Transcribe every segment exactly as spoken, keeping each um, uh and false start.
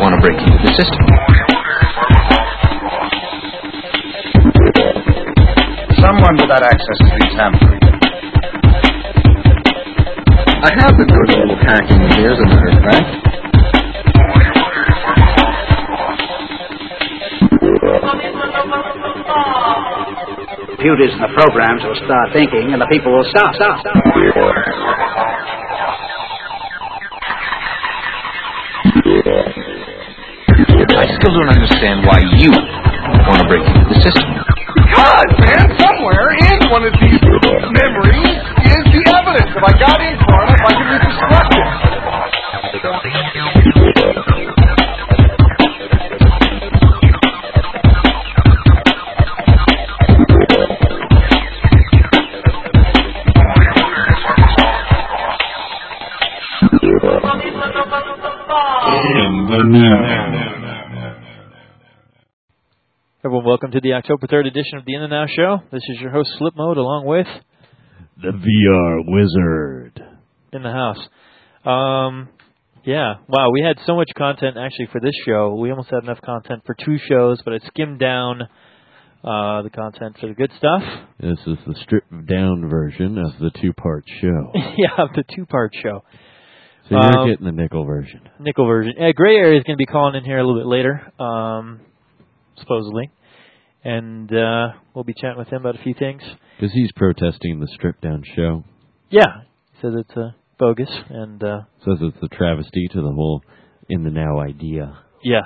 want to break into the system. Someone without access to these tampering. I have been doing a little hacking here, as a matter of fact. Computers and the programs will start thinking, and the people will stop, stop, stop. I still don't understand why you want to break into the system. Because, man, somewhere in one of these memories is the evidence. If I got in far enough, I could reconstruct it. In the Now. Everyone, welcome to the October third edition of the In the Now Show. This is your host, Slip Mode, along with the V R Wizard in the house. Um, yeah, wow, we had so much content actually for this show. We almost had enough content for two shows, but I skimmed down uh, the content for the good stuff. This is the stripped down version of the two-part show. Yeah, the two-part show. So you're um, getting the nickel version. Nickel version. Yeah, Gray Area is going to be calling in here a little bit later, um, supposedly. And uh, we'll be chatting with him about a few things. Because he's protesting the stripped down show. Yeah, he says it's uh, bogus. and uh, Says it's a travesty to the whole In the Now idea. Yes.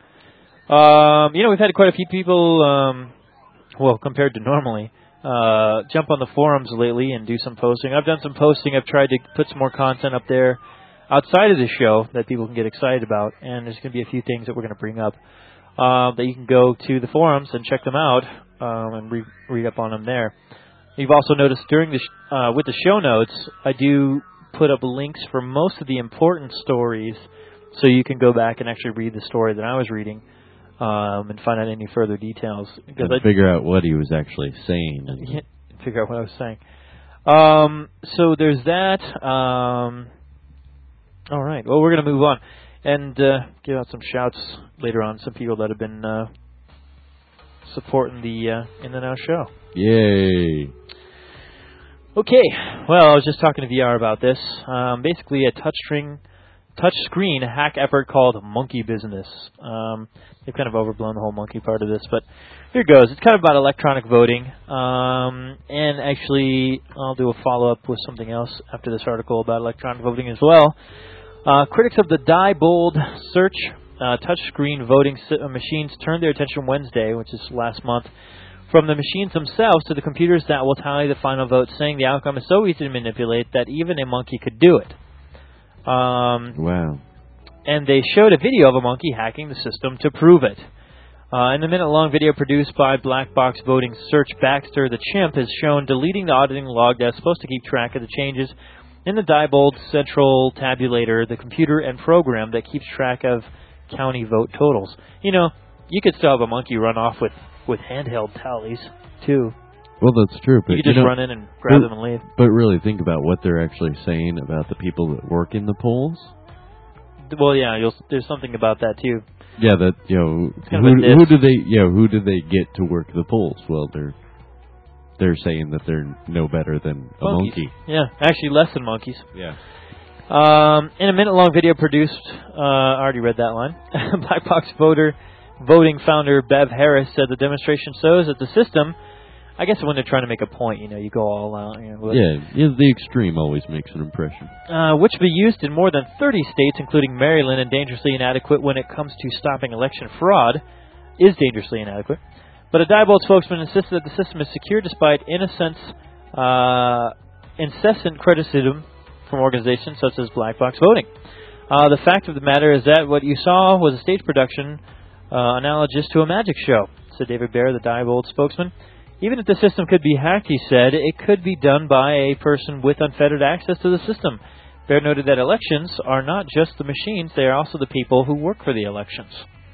Um, you know, we've had quite a few people, um, well, compared to normally, uh, jump on the forums lately and do some posting. I've done some posting. I've tried to put some more content up there outside of the show that people can get excited about. And there's going to be a few things that we're going to bring up. Uh, that you can go to the forums and check them out um, and re- read up on them there. You've also noticed during the sh- uh, with the show notes, I do put up links for most of the important stories, so you can go back and actually read the story that I was reading um, and find out any further details. Because and figure out what he was actually saying. And figure out what I was saying. Um, so there's that. Um, all right. Well, we're going to move on. And uh, give out some shouts later on. Some people that have been uh, supporting the uh, In the Now show. Yay! Okay. Well, I was just talking to V R about this. Um, basically, a touchscreen, touchscreen hack effort called Monkey Business. Um, they've kind of overblown the whole monkey part of this, but here it goes. It's kind of about electronic voting. Um, and actually, I'll do a follow-up with something else after this article about electronic voting as well. Uh, critics of the Diebold search uh, touchscreen voting si- uh, machines turned their attention Wednesday, which is last month, from the machines themselves to the computers that will tally the final vote, saying the outcome is so easy to manipulate that even a monkey could do it. Um, wow. And they showed a video of a monkey hacking the system to prove it. Uh, in the minute-long video produced by Black Box Voting Search, Baxter the chimp is shown deleting the auditing log that's supposed to keep track of the changes in the Diebold Central Tabulator, the computer and program that keeps track of county vote totals. You know, you could still have a monkey run off with, with handheld tallies, too. Well, that's true. But you could just you know, run in and grab but, them and leave. But really think about what they're actually saying about the people that work in the polls. Well, yeah, you'll, there's something about that, too. Yeah, that, you know, kind who, of who do they, yeah, who do they get to work the polls? Well, they're they're saying that they're no better than a monkeys. monkey. Yeah, actually less than monkeys. Yeah. Um, in a minute-long video produced, uh, I already read that line. Black Box Voter Voting founder Bev Harris said the demonstration shows that the system, I guess when they're trying to make a point, you know, you go all out. You know, yeah, yeah, the extreme always makes an impression. Uh, which will be used in more than thirty states, including Maryland, and dangerously inadequate when it comes to stopping election fraud, is dangerously inadequate. But a Diebold spokesman insisted that the system is secure despite innocent, uh, incessant criticism from organizations such as Black Box Voting. Uh, the fact of the matter is that what you saw was a stage production uh, analogous to a magic show, said David Baer, the Diebold spokesman. Even if the system could be hacked, he said, it could be done by a person with unfettered access to the system. Baer noted that elections are not just the machines, they are also the people who work for the elections.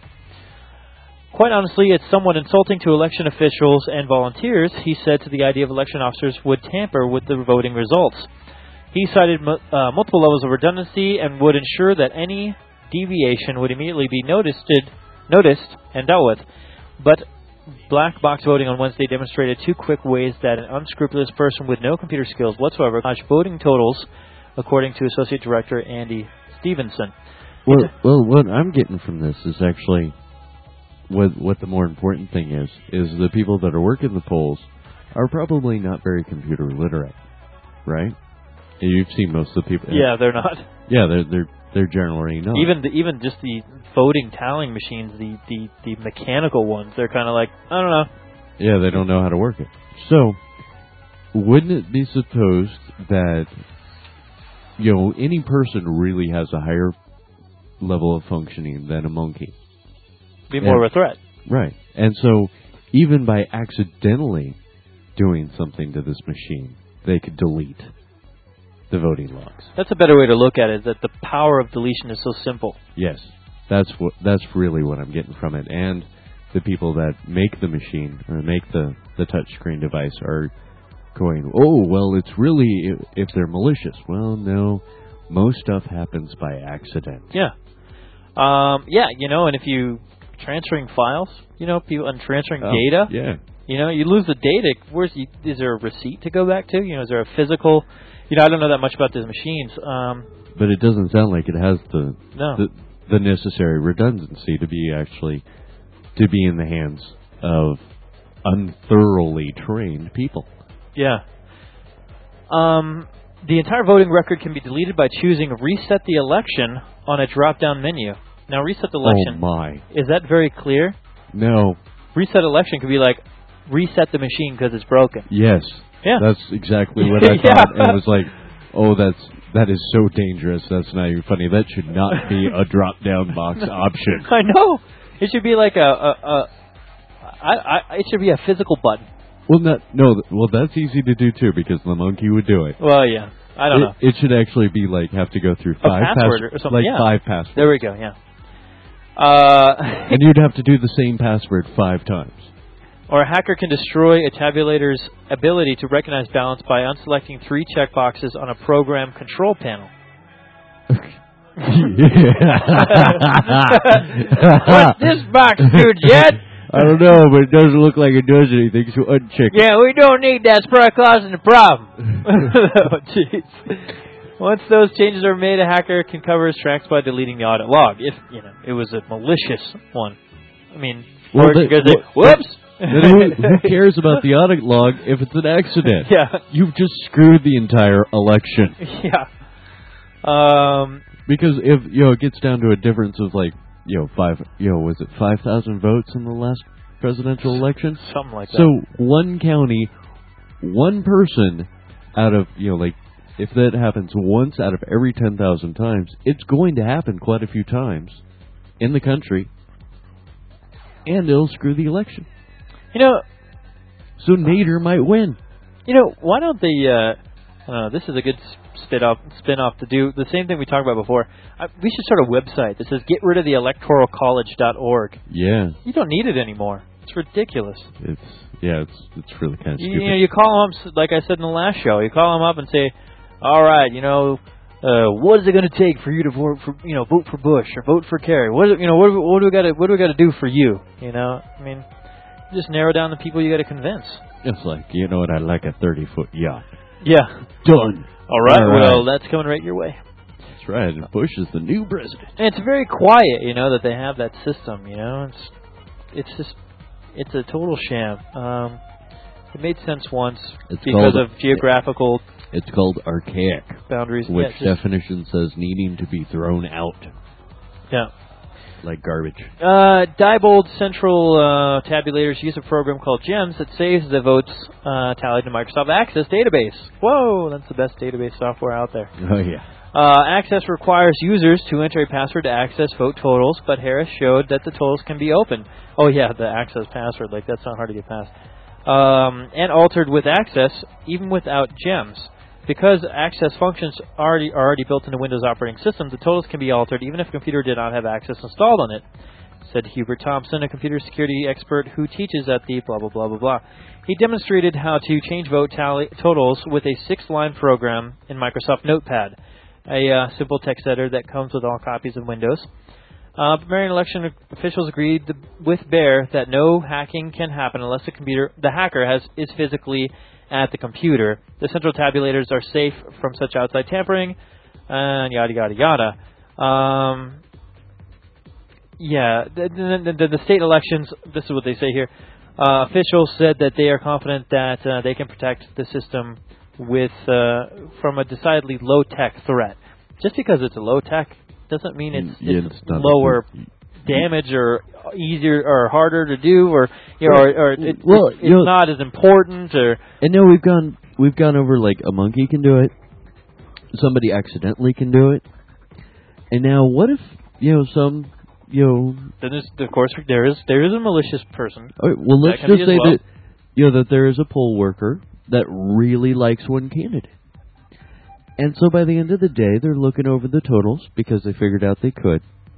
Quite honestly, it's somewhat insulting to election officials and volunteers, he said, to the idea of election officers would tamper with the voting results. He cited uh, multiple levels of redundancy and would ensure that any deviation would immediately be noticed, noticed and dealt with. But black box voting on Wednesday demonstrated two quick ways that an unscrupulous person with no computer skills whatsoever caused voting totals, according to Associate Director Andy Stevenson. Well, well, what I'm getting from this is actually what what the more important thing is is the people that are working the polls are probably not very computer literate, right? You've seen most of the people. Yeah, they're not. Yeah, they're they're they're generally not. Even the, even just the voting tallying machines, the, the, the mechanical ones, they're kind of like, I don't know. Yeah, they don't know how to work it. So, wouldn't it be supposed that, you know, any person really has a higher level of functioning than a monkey? Be more and, of a threat. Right. And so, even by accidentally doing something to this machine, they could delete the voting logs. That's a better way to look at it, is that the power of deletion is so simple. Yes. That's what that's really what I'm getting from it. And the people that make the machine or make the, the touchscreen device are going, oh, well, it's really if, if they're malicious. Well, no. Most stuff happens by accident. Yeah. Um, yeah, you know, and if you transferring files, you know, people and transferring oh, data, yeah. you know, you lose the data. Where's you, is there a receipt to go back to? You know, is there a physical? You know, I don't know that much about these machines. Um, but it doesn't sound like it has the, no. the the necessary redundancy to be actually to be in the hands of unthoroughly trained people. Yeah. Um, the entire voting record can be deleted by choosing Reset the Election on a drop-down menu. Now, Reset the Election. Oh, my. Is that very clear? No. Reset Election could be like, reset the machine because it's broken. Yes. Yeah. That's exactly what I thought. yeah. And it was like, oh, that's that is so dangerous. That's not even funny. That should not be a drop-down box option. I know. It should be like a, a, a I, I, it should be a physical button. Well, not, no. Well, that's easy to do too because the monkey would do it. Well, yeah. I don't it, know. It should actually be like have to go through five a password pass- or something. Like yeah. five passwords. There we go. Yeah. Uh, and you'd have to do the same password five times. Or a hacker can destroy a tabulator's ability to recognize balance by unselecting three checkboxes on a program control panel. What's this box do, Jed? I don't know, but it doesn't look like it does anything, so uncheck it. Yeah, we don't need that. It's probably causing a problem. Oh, jeez. Once those changes are made, a hacker can cover his tracks by deleting the audit log. If, you know, it was a malicious one. I mean, well, or because they, whoops! Then who, who cares about the audit log if it's an accident? Yeah. You've just screwed the entire election. Yeah. Um, because if, you know, it gets down to a difference of like, you know, five, you know, was it five thousand votes in the last presidential election? Something like that. So one county, one person out of, you know, like, if that happens once out of every ten thousand times, it's going to happen quite a few times in the country, and it'll screw the election. You know, so Nader might win. You know, why don't they? Uh, uh, this is a good spin off, spin off to do the same thing we talked about before. I, we should start a website that says "Get rid of the electoral college dot org." Yeah, you don't need it anymore. It's ridiculous. It's yeah, it's it's really kind of you, stupid. You know, you call them up, like I said in the last show. You call them up and say, "All right, you know, uh, what is it going to take for you to vote for, you know, vote for Bush or vote for Kerry? What is it, you know, what, what do we got to what do we got to do for you? You know, I mean." Just narrow down the people you got to convince. It's like, you know what, I like a thirty-foot yacht. Yeah. Done. All right, All right, well, that's coming right your way. That's right, and Bush is the new president. And it's very quiet, you know, that they have that system, you know. It's it's just, it's a total sham. Um, it made sense once it's because called, of geographical... It's called archaic. Boundaries. Which yeah, definition says needing to be thrown out. Yeah. Like garbage. Uh, Diebold Central uh, Tabulators use a program called GEMS that saves the votes uh, tallied to Microsoft Access database. Whoa, that's the best database software out there. Oh, yeah. Uh, Access requires users to enter a password to access vote totals, but Harris showed that the totals can be opened. Oh, yeah, the Access password. Like, that's not hard to get past. Um, and altered with Access, even without GEMS. Because Access functions already are already built into Windows operating systems, the totals can be altered even if a computer did not have Access installed on it, said Hubert Thompson, a computer security expert who teaches at the blah, blah, blah, blah, blah. He demonstrated how to change vote tally totals with a six-line program in Microsoft Notepad, a uh, simple text editor that comes with all copies of Windows. Uh, Marion election officials agreed th- with Baer that no hacking can happen unless the computer, the hacker has is physically at the computer. The central tabulators are safe from such outside tampering, and yada yada yada. Um, yeah, the, the, the, the state elections. This is what they say here. Uh, officials said that they are confident that uh, they can protect the system with uh, from a decidedly low-tech threat. Just because it's a low-tech doesn't mean it's, Yeah, it's, it's not lower a, damage or easier or harder to do, or you know, or, or it, well, it's you know, not as important. Or and now we've gone we've gone over like a monkey can do it, somebody accidentally can do it, and now what if you know some you know? then there's, of course there is there is a malicious person. All right, well, let's That can just be say as well. that you know that there is a poll worker that really likes one candidate. And so by the end of the day, they're looking over the totals because they figured out they could.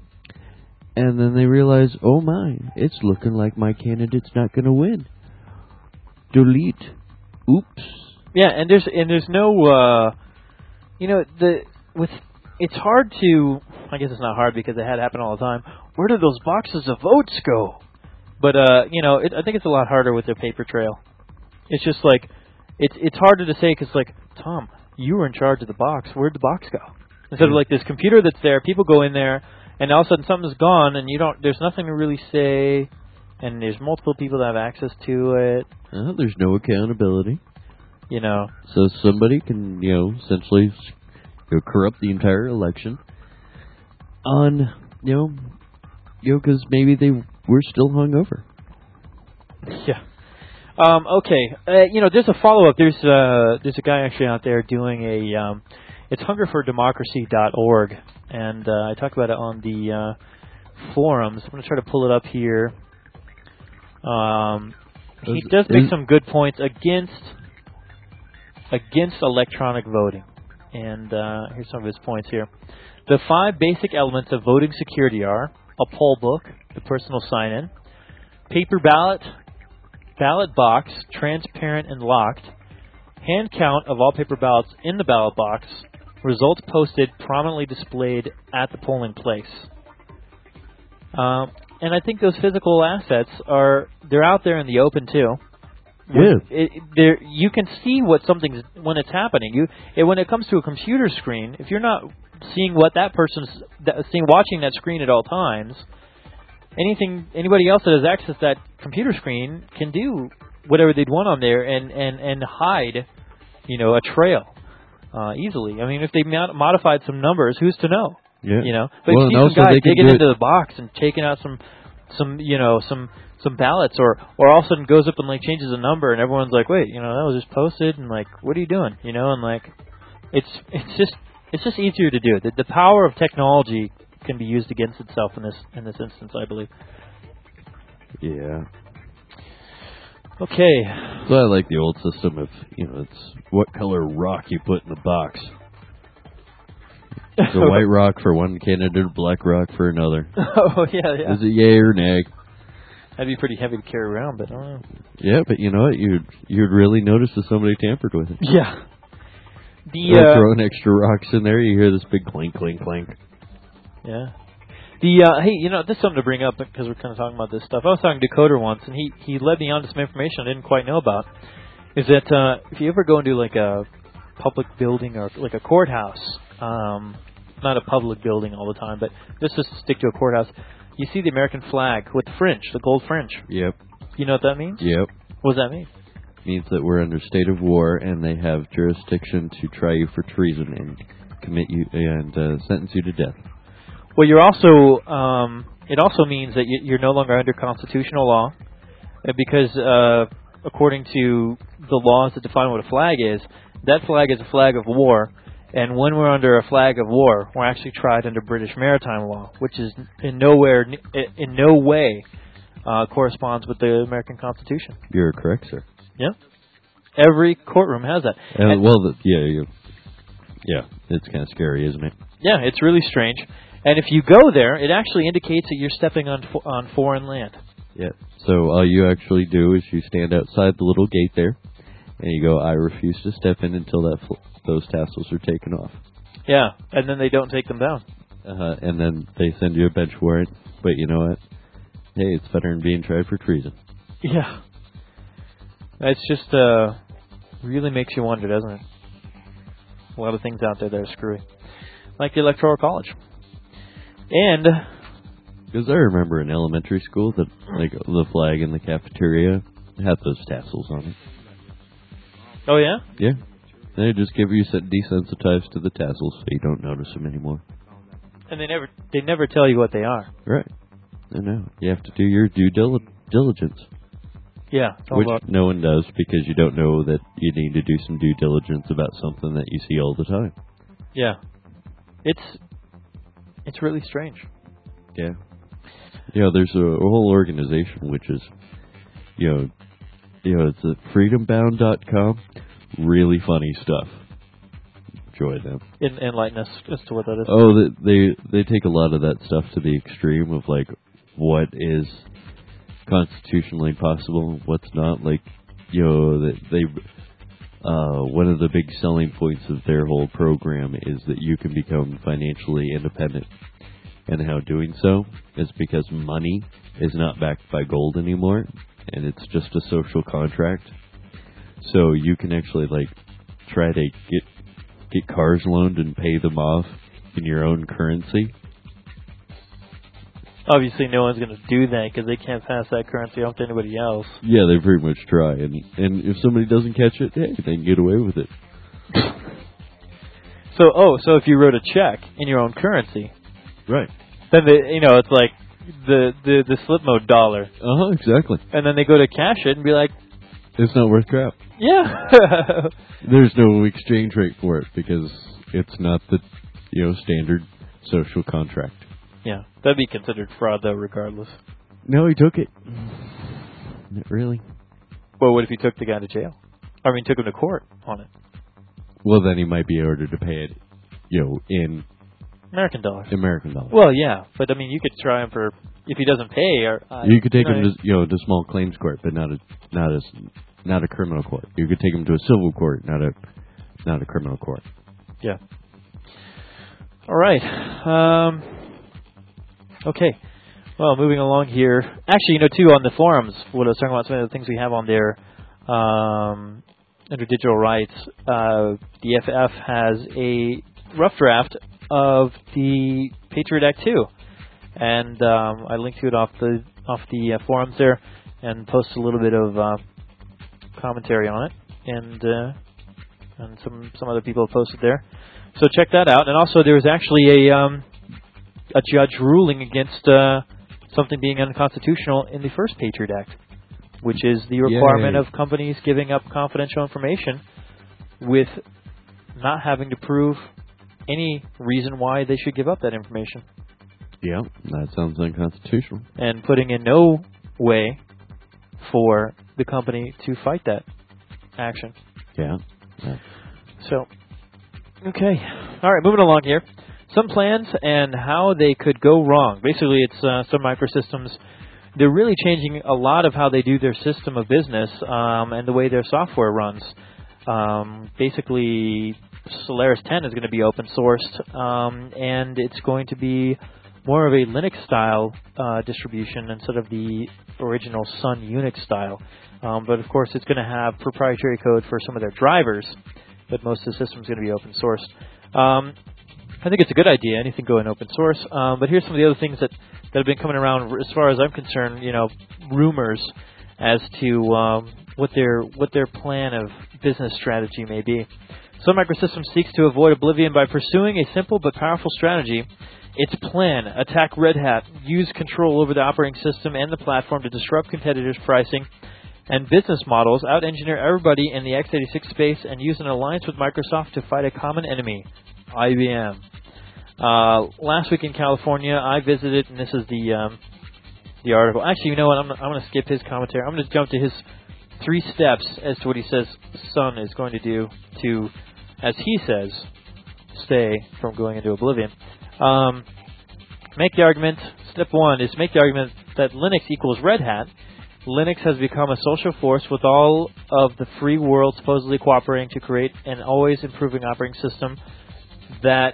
And then they realize, oh my, it's looking like my candidate's not going to win. Delete. Oops. Yeah, and there's and there's no, uh, you know, the with it's hard to. I guess it's not hard because it had happen all the time. Where do those boxes of votes go? But uh, you know, it, I think it's a lot harder with the paper trail. It's just like it's it's harder to say because like Tom, you were in charge of the box. Where'd the box go? Instead of like this computer that's there, people go in there, and all of a sudden something's gone, and you don't. There's nothing to really say, and there's multiple people that have access to it. Uh, there's no accountability. You know. So somebody can, you know, essentially you know, corrupt the entire election on, you know, you know, because maybe they were still hungover. Yeah. Um, okay. Uh, you know, there's a follow-up. There's uh, there's a guy actually out there doing a. Um, it's hunger for democracy dot org, and uh, I talk about it on the uh, forums. I'm going to try to pull it up here. Um, he Is- does make is- some good points against against electronic voting, and uh, here's some of his points here. The five basic elements of voting security are a poll book, the personal sign-in, paper ballot. Ballot box, transparent and locked. Hand count of all paper ballots in the ballot box. Results posted, prominently displayed at the polling place. Um, and I think those physical assets are, they're out there in the open too. Yeah. It, it, there, you can see what something's, when it's happening. You, it, when it comes to a computer screen, if you're not seeing what that person's, that, seeing, watching that screen at all times, anything, anybody else that has access to that computer screen can do whatever they'd want on there and, and, and hide, you know, a trail uh, easily. I mean, if they mod- modified some numbers, who's to know? Yeah. You know, but Well, you and see some also guy they can digging do into it- the box and taking out some, some, you know, some some ballots, or or all of a sudden goes up and like changes a number, and everyone's like, wait, you know, that was just posted, and like, what are you doing? You know, and like, it's it's just it's just easier to do. The, the power of technology can be used against itself in this in this instance, I believe. Yeah. Okay. So I like the old system of, you know, it's what color rock you put in the box. So white rock for one candidate, black rock for another. Oh yeah, yeah. Is it yay or nay? That'd be pretty heavy to carry around, but I don't know. Yeah, but you know what? You'd you'd really notice if somebody tampered with it. Yeah. The They're uh, throwing extra rocks in there. You hear this big clink, clink, clink. yeah. The uh, hey, you know, this is something to bring up because we're kind of talking about this stuff. I was talking to Decoder once, and he he led me on to some information I didn't quite know about. Is that uh, if you ever go into like a public building or like a courthouse, um, not a public building all the time, but just to stick to a courthouse, you see the American flag with the fringe, the gold fringe. Yep. You know what that means? Yep. What does that mean? Means that we're under state of war and they have jurisdiction to try you for treason and commit you and uh, sentence you to death. Well, you're also. Um, it also means that you- you're no longer under constitutional law, uh, because uh, according to the laws that define what a flag is, that flag is a flag of war. And when we're under a flag of war, we're actually tried under British maritime law, which is in nowhere, in no way, uh, corresponds with the American Constitution. You're correct, sir. Yeah, every courtroom has that. Uh, And- well, the, yeah, yeah, yeah. It's kind of scary, isn't it? yeah, it's really strange. And if you go there, it actually indicates that you're stepping on fo- on foreign land. Yeah. So all you actually do is you stand outside the little gate there, and you go, "I refuse to step in until that fl- those tassels are taken off." Yeah, and then they don't take them down. Uh, and then they send you a bench warrant. But you know what? Hey, it's better than being tried for treason. Yeah. It's just, uh, really makes you wonder, doesn't it? A lot of things out there that are screwy. Like the Electoral College. And... Because I remember in elementary school that, like, the flag in the cafeteria had those tassels on it. Oh, yeah? Yeah. They just give you set desensitized to the tassels so you don't notice them anymore. And they never they never tell you what they are. Right. I know. You have to do your due dil- diligence. Yeah. Which about. no one does because you don't know that you need to do some due diligence about something that you see all the time. Yeah. It's it's really strange. Yeah. You know, there's a, a whole organization which is, you know, you know, it's at freedom bound dot com. Really funny stuff. Enjoy them. En- enlighten us as to what that is. Oh, they, they they take a lot of that stuff to the extreme of like what is constitutionally possible, what's not. Like, you know, that they uh, one of the big selling points of their whole program is that you can become financially independent, and how doing so is because money is not backed by gold anymore, and it's just a social contract. So you can actually like try to get get cars loaned and pay them off in your own currency. Obviously, no one's going to do that because they can't pass that currency off to anybody else. Yeah, they pretty much try, and and if somebody doesn't catch it, hey, they can get away with it. So, oh, so if you wrote a check in your own currency, Right. then they, you know, it's like the the the slip mode dollar, Uh huh. Exactly. and then they go to cash it and be like, It's not worth crap. yeah. There's no exchange rate for it because it's not the, you know, standard social contract. Yeah, that'd be considered fraud, though, regardless. No, he took it. Not really. Well, what if he took the guy to jail? I mean, took him to court on it. Well, then he might be ordered to pay it, you know, in American dollars. American dollars. Well, yeah, but I mean, you could try him for if he doesn't pay. Or uh, You could take you know, him to, you know, to small claims court, but not a not a not a criminal court. You could take him to a civil court, not a not a criminal court. Yeah. All right. Um, okay. Well, moving along here. Actually, you know, too, on the forums, what I was talking about, some of the things we have on there um, under digital rights, uh, the F F has a rough draft of the Patriot Act two. And um, I linked to it off the off the uh, forums there and posted a little bit of uh, commentary on it. And uh, and some, some other people posted there. So check that out. And also there was actually a um, a judge ruling against uh, something being unconstitutional in the first Patriot Act, which is the requirement Yay. of companies giving up confidential information with not having to prove any reason why they should give up that information. Yeah, that sounds unconstitutional. And putting in no way for the company to fight that action. Yeah. yeah. So, okay. All right, moving along here. Some plans and how they could go wrong. Basically, it's uh, Sun Microsystems. They're really changing a lot of how they do their system of business um, and the way their software runs. Um, basically, Solaris ten is going to be open sourced, um, and it's going to be more of a Linux-style uh, distribution instead of the original Sun Unix style. Um, but, of course, it's going to have proprietary code for some of their drivers, but most of the system is going to be open sourced. Um, I think it's a good idea, anything going open source. Um, but here's some of the other things that, that have been coming around as far as I'm concerned, you know, rumors as to um, what their what their plan of business strategy may be. Sun Microsystems seeks to avoid oblivion by pursuing a simple but powerful strategy. Its plan, attack Red Hat, use control over the operating system and the platform to disrupt competitors' pricing and business models, out-engineer everybody in the x eighty-six space, and use an alliance with Microsoft to fight a common enemy, I B M. Uh, last week in California, I visited, and this is the um, the article. Actually, you know what? I'm, I'm going to skip his commentary. I'm going to jump to his three steps as to what he says Sun is going to do to, as he says, stay from going into oblivion. Um, make the argument. Step one is make the argument that Linux equals Red Hat. Linux has become a social force with all of the free world supposedly cooperating to create an always improving operating system that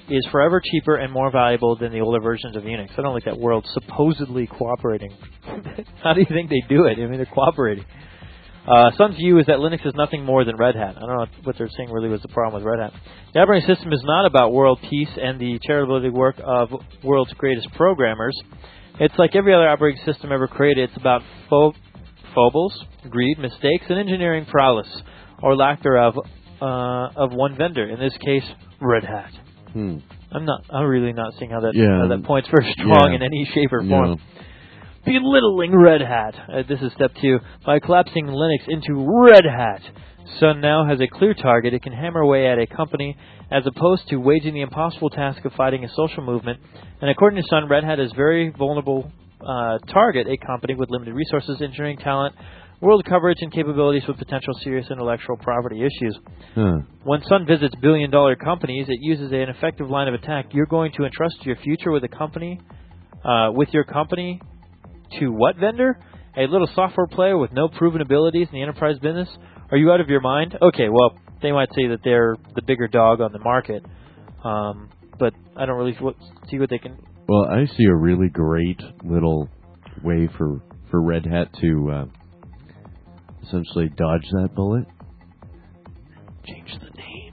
is forever cheaper and more valuable than the older versions of Unix. I don't like that word, supposedly cooperating. How do you think they do it? I mean, they're cooperating. Uh, Sun's view is that Linux is nothing more than Red Hat. I don't know what they're saying really was the problem with Red Hat. The operating system is not about world peace and the charitable work of world's greatest programmers. It's like every other operating system ever created. It's about fo- foibles, greed, mistakes, and engineering prowess, or lack thereof, uh, of one vendor. In this case, Red Hat. Hmm. I'm not. I'm really not seeing how that yeah, how that point's very strong yeah. in any shape or form. No. Belittling Red Hat. Uh, this is step two. By collapsing Linux into Red Hat, Sun now has a clear target. It can hammer away at a company as opposed to waging the impossible task of fighting a social movement. And according to Sun, Red Hat is very vulnerable uh, target, a company with limited resources, engineering talent, world coverage, and capabilities with potential serious intellectual property issues. Huh. When Sun visits billion-dollar companies, it uses an effective line of attack. You're going to entrust your future with a company, uh, with your company, to what vendor? A little software player with no proven abilities in the enterprise business? Are you out of your mind? Okay, well, they might say that they're the bigger dog on the market, um, but I don't really see what they can... Well, I see a really great little way for, for Red Hat to uh, essentially dodge that bullet. Change the name.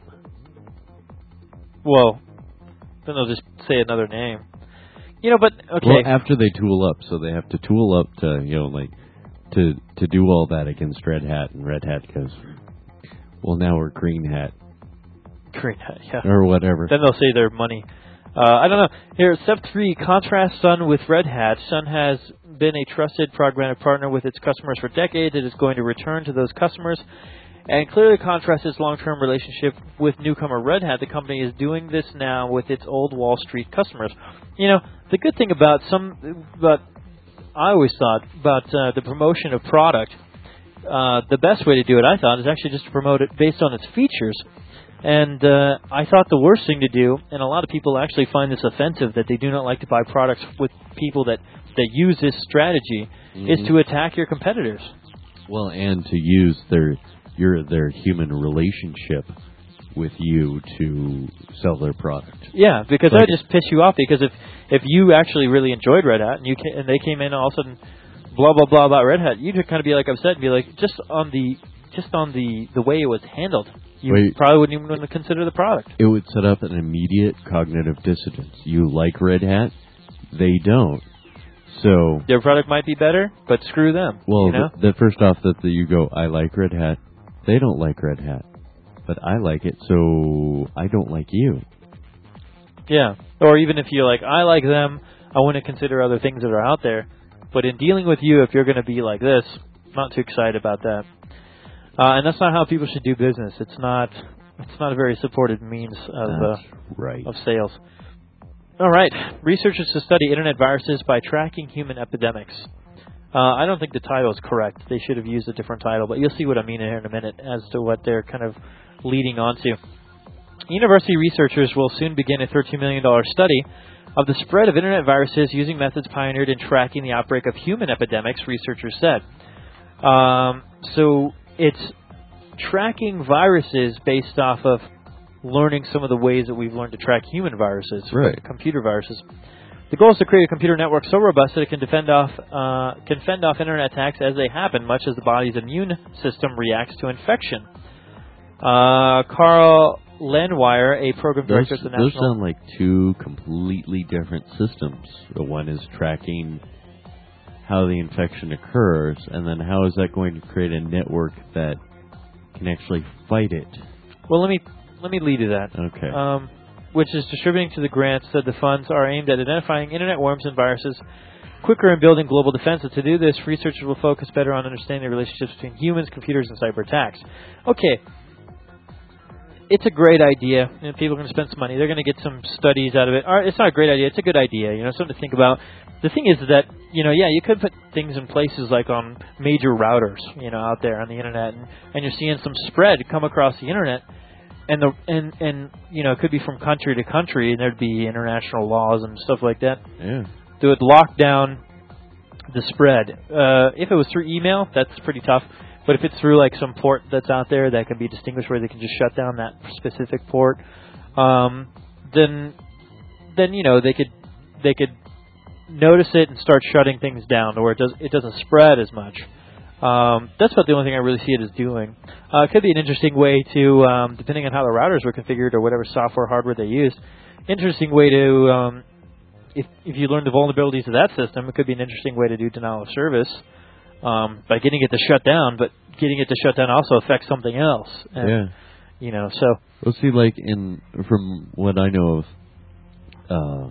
Well, then they'll just say another name. You know, but, okay. Well, after they tool up, so they have to tool up to, you know, like, to to do all that against Red Hat, and Red Hat goes, well, now we're Green Hat. Green Hat, yeah. Or whatever. Then they'll say their money. Uh, I don't know. Here, step three, contrast Sun with Red Hat. Sun has been a trusted, pragmatic partner with its customers for decades. It is going to return to those customers and clearly contrasts its long-term relationship with newcomer Red Hat. The company is doing this now with its old Wall Street customers. You know, the good thing about some, but I always thought about uh, the promotion of product, uh, the best way to do it, I thought, is actually just to promote it based on its features. And uh, I thought the worst thing to do, and a lot of people actually find this offensive, that they do not like to buy products with people that, that use this strategy, mm-hmm. is to attack your competitors. Well, and to use their your their human relationship with you to sell their product. Yeah, because like, that would just piss you off. Because if, if you actually really enjoyed Red Hat and you ca- and they came in and all of a sudden blah blah blah about Red Hat, you'd kind of be like upset and be like, just on the just on the, the way it was handled, you Wait, probably wouldn't even want to consider the product. It would set up an immediate cognitive dissonance. You like Red Hat, they don't. So their product might be better, but screw them. Well, you know? the, the first off that the, you go, I like Red Hat. They don't like Red Hat, but I like it, so I don't like you. Yeah, or even if you're like, I like them, I want to consider other things that are out there. But in dealing with you, if you're going to be like this, I'm not too excited about that. Uh, and that's not how people should do business. It's not. It's not a very supported means of uh, right. of sales. All right, researchers to study internet viruses by tracking human epidemics. Uh, I don't think the title is correct. They should have used a different title, but you'll see what I mean here in a minute as to what they're kind of leading on to. University researchers will soon begin a thirteen million dollars study of the spread of internet viruses using methods pioneered in tracking the outbreak of human epidemics, researchers said. Um, so it's tracking viruses based off of learning some of the ways that we've learned to track human viruses, right. computer viruses. The goal is to create a computer network so robust that it can defend off uh, can fend off internet attacks as they happen, much as the body's immune system reacts to infection. Uh, Carl Landwehr, a program those, director at the National... Those sound like two completely different systems. The one is tracking how the infection occurs, and then how is that going to create a network that can actually fight it? Well, let me let me lead to that. Okay. Um, which is distributing to the grants, said the funds are aimed at identifying internet worms and viruses quicker in building global defenses. To do this, researchers will focus better on understanding the relationships between humans, computers, and cyber attacks. Okay. It's a great idea, and people are going to spend some money. They're going to get some studies out of it. Or it's not a great idea. It's a good idea. You know, something to think about. The thing is that, you know, yeah, you could put things in places like on major routers, you know, out there on the internet, and, and you're seeing some spread come across the internet, and the and and you know, it could be from country to country, and there'd be international laws and stuff like that. Yeah. They would lock down the spread. Uh, if it was through email, that's pretty tough. But if it's through like some port that's out there that can be distinguished where they can just shut down that specific port, um, then then you know they could they could notice it and start shutting things down, or it does it doesn't spread as much. Um, that's about the only thing I really see it as doing. Uh, it could be an interesting way to, um, depending on how the routers were configured or whatever software hardware they used, interesting way to, um, if if you learn the vulnerabilities of that system, it could be an interesting way to do denial of service um, by getting it to shut down. But getting it to shut down also affects something else. And, yeah. You know, so. Well, see, like in from what I know of, uh,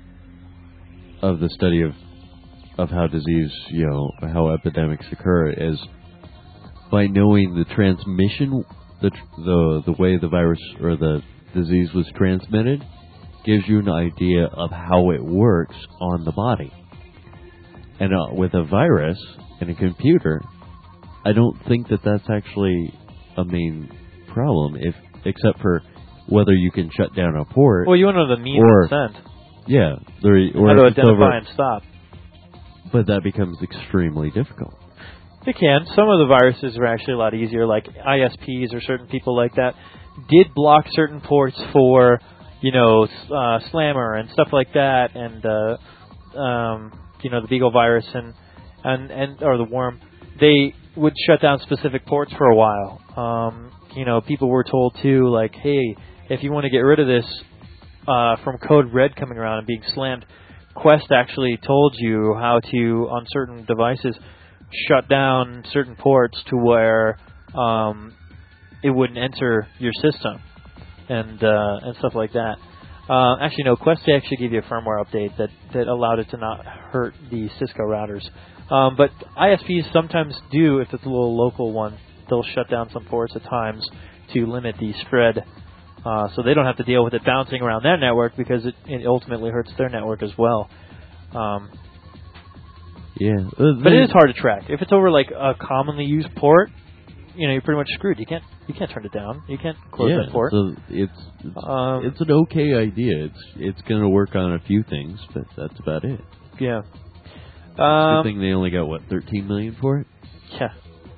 of the study of of how disease, you know, how epidemics occur, is by knowing the transmission, the the the way the virus or the disease was transmitted, gives you an idea of how it works on the body. And uh, with a virus in a computer, I don't think that that's actually a main problem, if except for whether you can shut down a port. Well, you want to know the mean or, percent. Yeah, there, or how to if it's identify over, and stop. But that becomes extremely difficult. It can. Some of the viruses are actually a lot easier, like I S Ps or certain people like that did block certain ports for, you know, uh, Slammer and stuff like that, and uh, um, you know, the Beagle virus and and and or the worm. They would shut down specific ports for a while. Um, you know, people were told too, like, hey, if you want to get rid of this uh, from code red coming around and being slammed, Quest actually told you how to, on certain devices, shut down certain ports to where um, it wouldn't enter your system and uh, and stuff like that. Uh, actually, no, Quest actually gave you a firmware update that, that allowed it to not hurt the Cisco routers. Um, but I S Ps sometimes do, if it's a little local one, they'll shut down some ports at times to limit the spread. Uh, so they don't have to deal with it bouncing around their network because it, it ultimately hurts their network as well. Um, yeah, uh, but it is hard to track. If it's over like a commonly used port, you know, you're pretty much screwed. You can't you can't turn it down. You can't close yeah, that port. So it's it's, um, it's an okay idea. It's it's going to work on a few things, but that's about it. Yeah. Good Um, thing they only got what thirteen million for it. Yeah.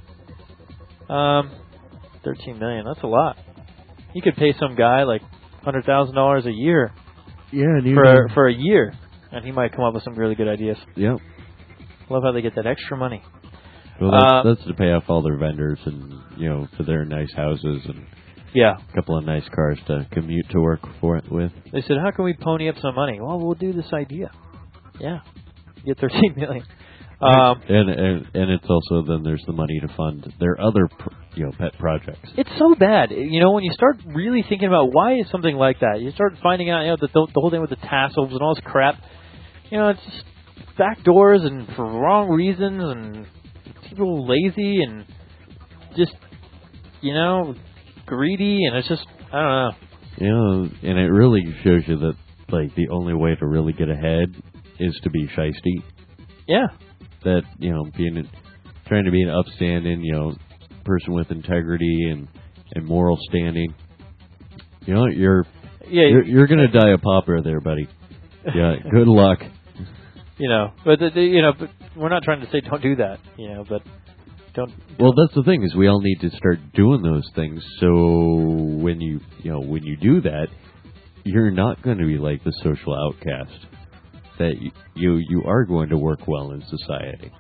Um, thirteen million. That's a lot. You could pay some guy like hundred thousand dollars a year. Yeah, and for for a year, and he might come up with some really good ideas. Yep. Love how they get that extra money. Well, that's, uh, that's to pay off all their vendors and, you know, for their nice houses and yeah, a couple of nice cars to commute to work for it with. They said, how can we pony up some money? Well, we'll do this idea. Yeah. Get thirteen million. Um, and, and and it's also then there's the money to fund their other pr- you know pet projects. It's so bad, you know, when you start really thinking about why is something like that. You start finding out, you know, the, the whole thing with the tassels and all this crap. You know, it's just back doors and for wrong reasons and people lazy and just, you know, greedy, and it's just I don't know. You know, and it really shows you that like the only way to really get ahead is to be shiesty. Yeah. That, you know, being trying to be an upstanding, you know, person with integrity and, and moral standing. You know, you're yeah, you're, you're going to die a pauper there, buddy. Yeah, good luck. You know, but the, the, you know, but we're not trying to say don't do that. You know, but don't, don't. Well, that's the thing is we all need to start doing those things. So when you you know when you do that, you're not going to be like the social outcast. That you you are going to work well in society.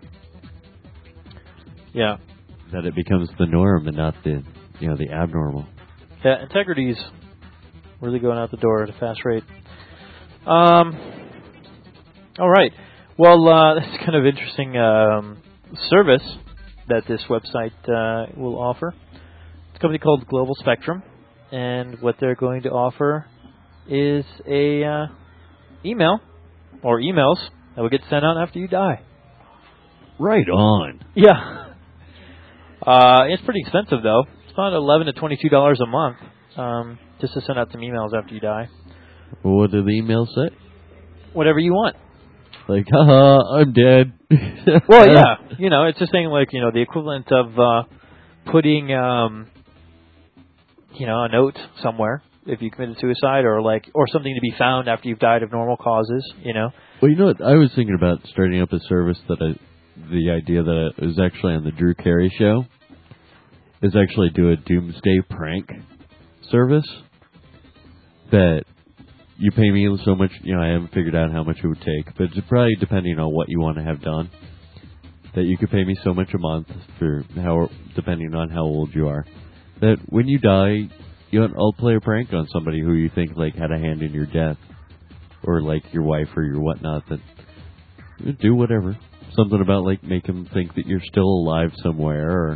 Yeah. That it becomes the norm and not the you know the abnormal. Yeah, integrity's really going out the door at a fast rate. Um. All right. Well, uh, this is kind of interesting um, service that this website uh, will offer. It's a company called Global Spectrum, and what they're going to offer is a uh, email. Or emails that will get sent out after you die. Right on. Yeah. Uh, it's pretty expensive, though. It's about eleven to twenty-two dollars a month um, just to send out some emails after you die. Well, what do the emails say? Whatever you want. Like, haha, I'm dead. Well, yeah. You know, it's just saying, like, you know, the equivalent of uh, putting, um, you know, a note somewhere. If you committed suicide, or like, or something to be found after you've died of normal causes, you know. Well, you know what? I was thinking about starting up a service that I, the idea that I was actually on the Drew Carey show is actually do a doomsday prank service that you pay me so much. You know, I haven't figured out how much it would take, but it's probably depending on what you want to have done. That you could pay me so much a month for how, depending on how old you are. That when you die, you know, I'll play a prank on somebody who you think like had a hand in your death, or like your wife or your whatnot. That do whatever, something about like make them think that you're still alive somewhere, or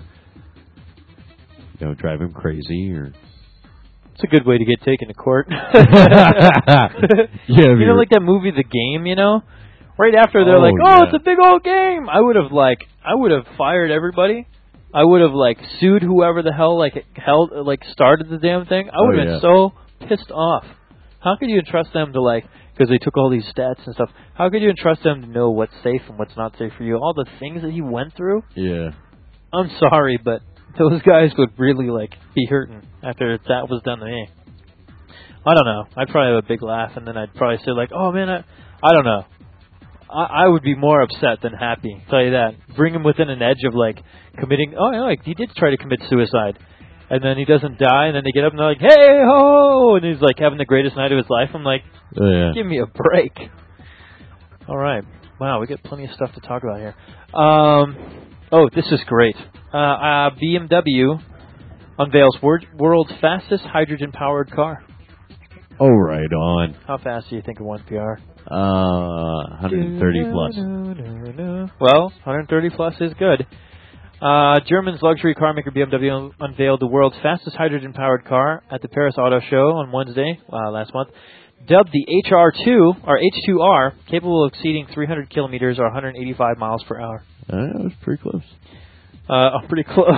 you know, drive them crazy, or. It's a good way to get taken to court. yeah, you know, like that movie, The Game. You know, right after they're oh, like, "Oh, yeah. it's a big old game." I would have like, I would have fired everybody. I would have like sued whoever the hell like held like started the damn thing. I would have oh, been yeah. so pissed off. How could you entrust them to like, because they took all these stats and stuff. How could you entrust them to know what's safe and what's not safe for you? All the things that he went through. Yeah. I'm sorry, but those guys would really like be hurting after that was done to me. I don't know. I'd probably have a big laugh, and then I'd probably say like, "Oh man, I, I don't know." I, I would be more upset than happy. I'll tell you that. Bring him within an edge of like committing. Oh, like he did try to commit suicide, and then he doesn't die, and then they get up and they're like, "Hey ho!" and he's like having the greatest night of his life. I'm like, Oh, yeah. give me a break. All right. Wow, we got plenty of stuff to talk about here. Um, oh, this is great. Uh, uh, B M W unveils wor- world's fastest hydrogen-powered car. Oh, right on. How fast do you think of one P R? Uh, one hundred thirty plus. Well, one hundred thirty plus is good. Uh, German's luxury car maker B M W unveiled the world's fastest hydrogen-powered car at the Paris Auto Show on Wednesday uh, last month. Dubbed the H R two, or H two R, capable of exceeding three hundred kilometers or one hundred eighty-five miles per hour. Uh, that was pretty close. Uh, I'm pretty close.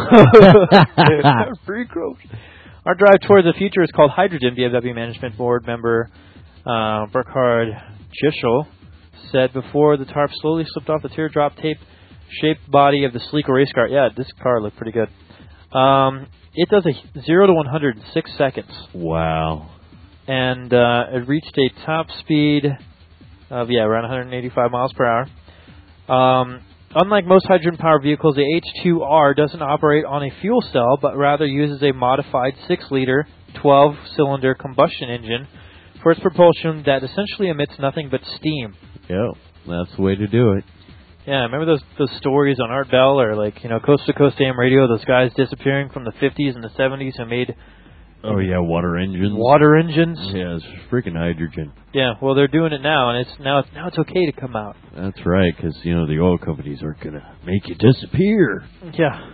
pretty close. Our drive towards the future is called Hydrogen. B M W Management Board member uh, Burkhard Jischel said before the tarp slowly slipped off the teardrop tape-shaped body of the sleek race car. Yeah, this car looked pretty good. Um, it does a zero to one hundred in six seconds. Wow. And uh, it reached a top speed of, yeah, around one hundred eighty-five miles per hour. Um, unlike most hydrogen-powered vehicles, the H two R doesn't operate on a fuel cell, but rather uses a modified six-liter, twelve-cylinder combustion engine for its propulsion that essentially emits nothing but steam. Yep, that's the way to do it. Yeah, remember those those stories on Art Bell or, like, you know, Coast to Coast A M radio, those guys disappearing from the fifties and the seventies who made... Oh, yeah, water engines. Water engines? Yeah, it's freaking hydrogen. Yeah, well, they're doing it now, and it's now it's, now it's okay to come out. That's right, because, you know, the oil companies aren't going to make you disappear. Yeah.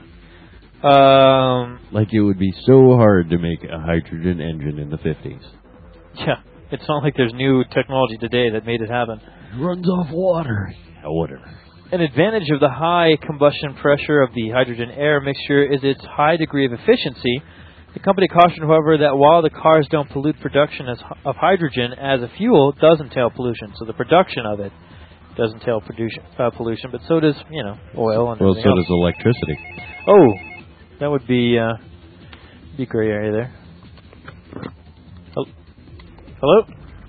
Um, like it would be so hard to make a hydrogen engine in the fifties. Yeah, it's not like there's new technology today that made it happen. It runs off water. Yeah, whatever. An advantage of the high combustion pressure of the hydrogen-air mixture is its high degree of efficiency. The company cautioned, however, that while the cars don't pollute production as, of hydrogen as a fuel, does entail pollution. So the production of it does entail pollution, uh, pollution but so does, you know, oil and well, everything so else. does electricity. Oh, that would be uh, be gray area there. Hello?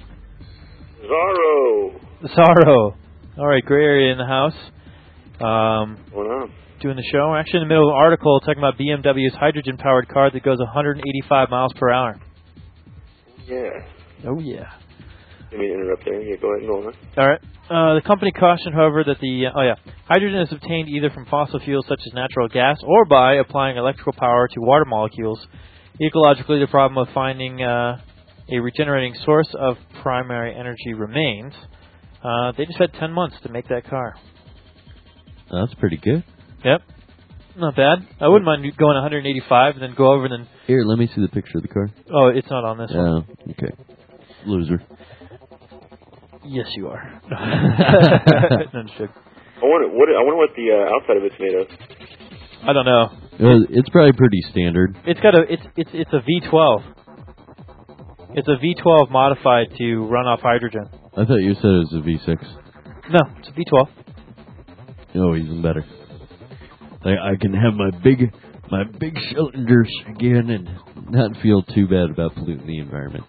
Zorro. Zorro. All right, gray area in the house. Um, What's going on? Doing the show. We're actually in the middle of an article talking about B M W's hydrogen-powered car that goes one hundred eighty-five miles per hour. Yeah. Oh, yeah. Let me interrupt there. Yeah, go ahead and go on. All right. Uh, the company cautioned, however, that the, uh, oh, yeah, hydrogen is obtained either from fossil fuels such as natural gas or by applying electrical power to water molecules. Ecologically, the problem of finding uh, a regenerating source of primary energy remains. Uh, they just had ten months to make that car. That's pretty good. Yep. Not bad. I wouldn't mind going one hundred eighty-five and then go over and then... Here, let me see the picture of the car. Oh, it's not on this one. Oh, okay. Loser. Yes, you are. No, I'm just joking. I wonder what I wonder what the uh, outside of it's made of. I don't know. Well, it's probably pretty standard. It's got a it's it's it's a V twelve. It's a V twelve modified to run off hydrogen. I thought you said it was a V six. No, it's a V twelve. Oh, even better. Like I can have my big, my big cylinders again and not feel too bad about polluting the environment.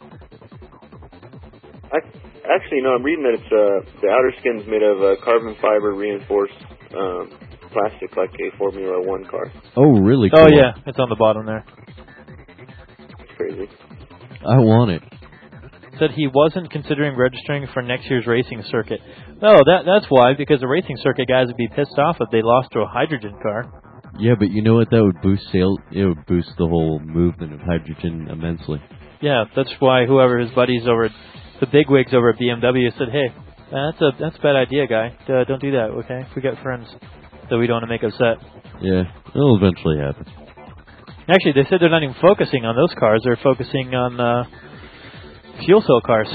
I actually no, I'm reading that it's uh, the outer skin's made of uh, carbon fiber reinforced um, plastic, like a Formula One car. Oh, really? Cool. Oh yeah, it's on the bottom there. It's crazy. I want it. said he wasn't considering registering for next year's racing circuit. No, that that's why, because the racing circuit guys would be pissed off if they lost to a hydrogen car. Yeah, but you know what? That would boost sales. It would boost the whole movement of hydrogen immensely. Yeah, that's why whoever his buddies over, at, the bigwigs over at B M W said, hey, that's a that's a bad idea, guy. Uh, don't do that, okay? We got friends that we don't want to make upset. Yeah, it'll eventually happen. Actually, they said they're not even focusing on those cars. They're focusing on uh, fuel cell cars,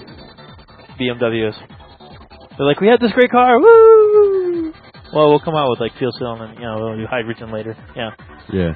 B M Ws. They're like, we had this great car, woo! Well, we'll come out with like fuel cell and, you know, we'll do hydrogen later. Yeah. Yeah.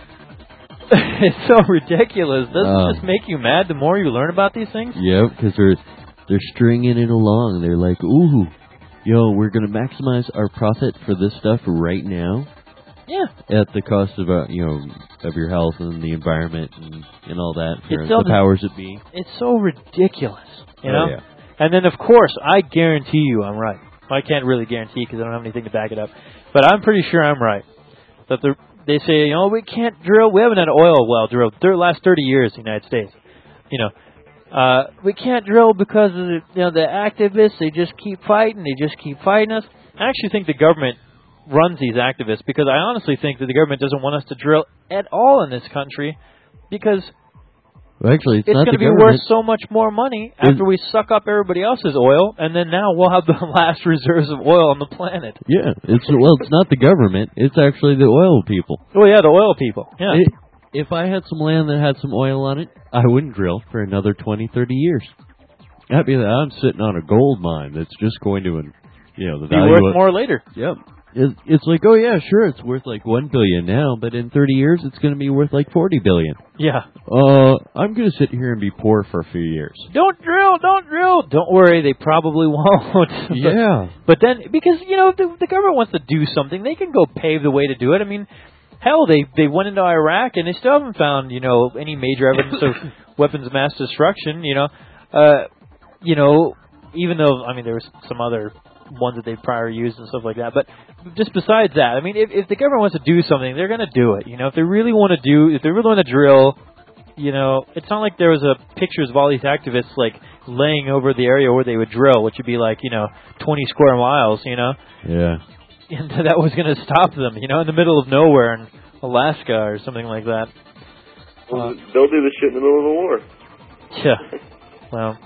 It's so ridiculous. Doesn't Um, it just make you mad the more you learn about these things? Yeah, because they're they're stringing it along. They're like, ooh, yo, we're gonna maximize our profit for this stuff right now. Yeah. At the cost of uh, you know of your health and the environment and, and all that. For It's the so- powers that be. It's so ridiculous, you Oh, know? yeah. And then, of course, I guarantee you I'm right. I can't really guarantee because I don't have anything to back it up. But I'm pretty sure I'm right. That the, they say, you know, we can't drill. We haven't had an oil well drilled the last thirty years in the United States. You know, uh, we can't drill because of the, you know, the activists. They just keep fighting. They just keep fighting us. I actually think the government runs these activists because I honestly think that the government doesn't want us to drill at all in this country because Well, actually, it's, it's not going to the be government. worth so much more money after we suck up everybody else's oil, and then now we'll have the last reserves of oil on the planet. Yeah, it's well, it's not the government. It's actually the oil people. Oh yeah, the oil people. Yeah. It, if I had some land that had some oil on it, I wouldn't drill for another twenty, thirty years. That'd be that I'm sitting on a gold mine that's just going to, you know, the Be value worth of, more later. Yep. It's, it's like, oh yeah, sure, it's worth like one billion now, but in thirty years, it's going to be worth like forty billion. Yeah. Uh, I'm going to sit here and be poor for a few years. Don't drill, don't drill. Don't worry, they probably won't. Yeah. But then, because, you know, if the, the government wants to do something, they can go pave the way to do it. I mean, hell, they, they went into Iraq and they still haven't found, you know, any major evidence of weapons of mass destruction, you know. Uh, you know, even though, I mean, there was some other ones that they prior used and stuff like that. But just besides that, I mean, if, if the government wants to do something, they're going to do it. You know, if they really want to do, if they really want to drill, you know, it's not like there was a pictures of all these activists like laying over the area where they would drill, which would be like, you know, twenty square miles, you know. Yeah. And that was going to stop them, you know, in the middle of nowhere in Alaska or something like that. Well, they'll do this shit in the middle of a war. Yeah. Well.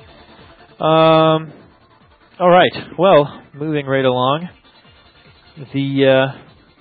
Um. All right. Well, moving right along. The uh,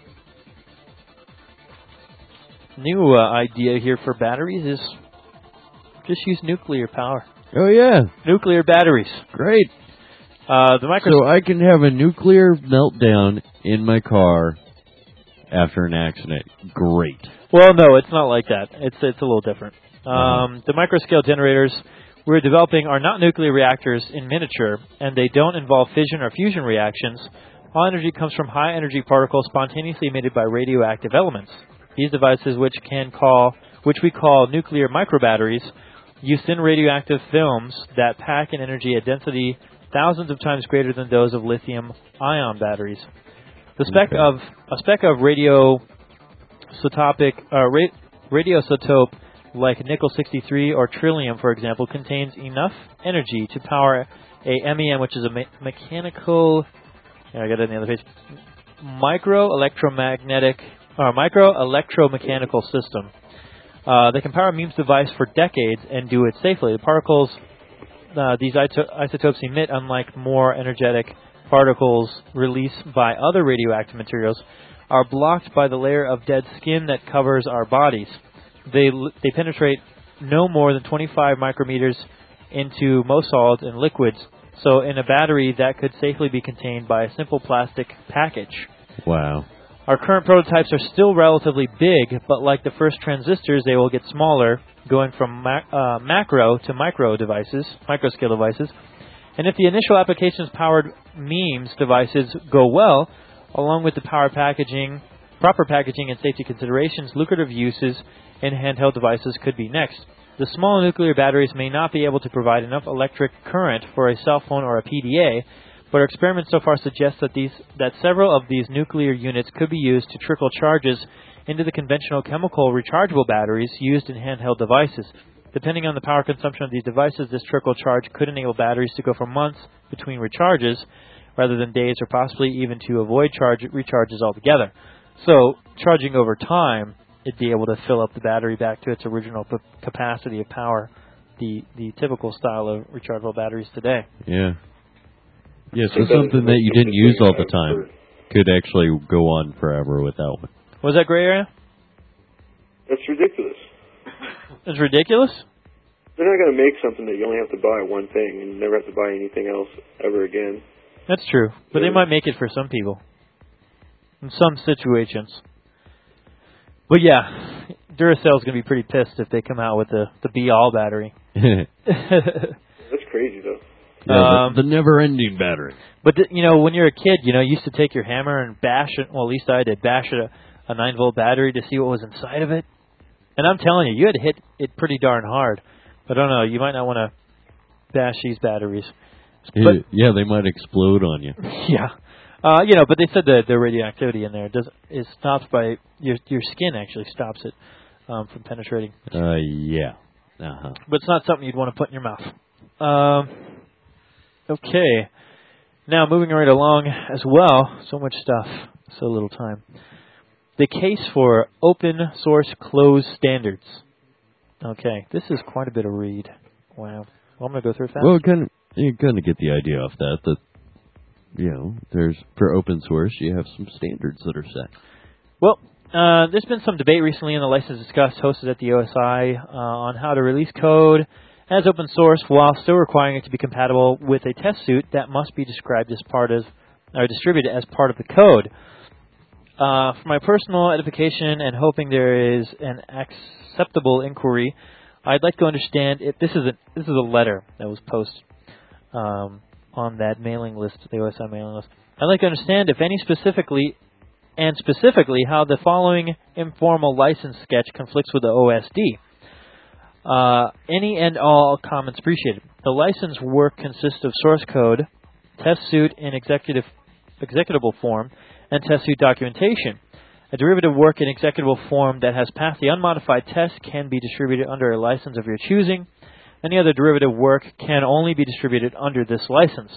new uh, idea here for batteries is just use nuclear power. Oh yeah. Nuclear batteries. Great. Uh, the micro. So I can have a nuclear meltdown in my car after an accident. Great. Well, no, it's not like that. It's it's a little different. Um, Uh-huh. The microscale generators we're developing are not nuclear reactors in miniature, and they don't involve fission or fusion reactions. All energy comes from high-energy particles spontaneously emitted by radioactive elements. These devices, which can call, which we call nuclear microbatteries, use thin radioactive films that pack an energy at density thousands of times greater than those of lithium-ion batteries. The spec Okay. of a spec of radioisotopic uh, ra- radioisotope like nickel sixty-three or trillium, for example, contains enough energy to power a M E M, which is a me- mechanical. Yeah, I got it on the other page. Micro electromagnetic or micro electromechanical system. Uh, they can power a MEMS device for decades and do it safely. The particles uh, these iso- isotopes emit, unlike more energetic particles released by other radioactive materials, are blocked by the layer of dead skin that covers our bodies. They they penetrate no more than twenty-five micrometers into most solids and liquids. So in a battery, that could safely be contained by a simple plastic package. Wow. Our current prototypes are still relatively big, but like the first transistors, they will get smaller, going from ma- uh, macro to micro devices, microscale devices. And if the initial applications-powered MEMS devices go well, along with the power packaging, proper packaging and safety considerations, lucrative uses in handheld devices could be next. The small nuclear batteries may not be able to provide enough electric current for a cell phone or a P D A, but our experiments so far suggest that these that several of these nuclear units could be used to trickle charges into the conventional chemical rechargeable batteries used in handheld devices. Depending on the power consumption of these devices, this trickle charge could enable batteries to go for months between recharges rather than days, or possibly even to avoid charge recharges altogether. So, charging over time, it'd be able to fill up the battery back to its original p- capacity of power, the, the typical style of rechargeable batteries today. Yeah. Yeah, so something that you didn't use all the time could actually go on forever without one. Was that gray area? That's ridiculous. It's ridiculous? They're not going to make something that you only have to buy one thing and never have to buy anything else ever again. That's true, but they might make it for some people. In some situations. But yeah, Duracell's going to be pretty pissed if they come out with the, the be-all battery. That's crazy, though. Yeah, um, the, the never-ending battery. But, the, you know, when you're a kid, you know, you used to take your hammer and bash it, well, at least I did, bash it a, a nine-volt battery to see what was inside of it. And I'm telling you, you had to hit it pretty darn hard. But I don't know, you might not want to bash these batteries. But, yeah, they might explode on you. Yeah. Uh, you know, but they said that the radioactivity in there does is stopped by your your skin actually stops it um, from penetrating. Uh, yeah. Uh-huh. But it's not something you'd want to put in your mouth. Um, okay. Now moving right along as well. So much stuff, so little time. The case for open source closed standards. Okay, this is quite a bit of read. Wow. Well, I'm gonna go through it fast. Well, kind of, you kind of get the idea off that. That you know, there's for open source, you have some standards that are set. Well, uh, there's been some debate recently in the License Discussed hosted at the O S I uh, on how to release code as open source while still requiring it to be compatible with a test suite that must be described as part of, or distributed as part of the code. Uh, for my personal edification and hoping there is an acceptable inquiry, I'd like to understand if this is a this is a letter that was posted um, on that mailing list, the O S I mailing list. I'd like to understand if any specifically, and specifically how the following informal license sketch conflicts with the O S D. Uh, any and all comments appreciated. The license work consists of source code, test suite in executive executable form, and test suite documentation. A derivative work in executable form that has passed the unmodified test can be distributed under a license of your choosing. Any other derivative work can only be distributed under this license.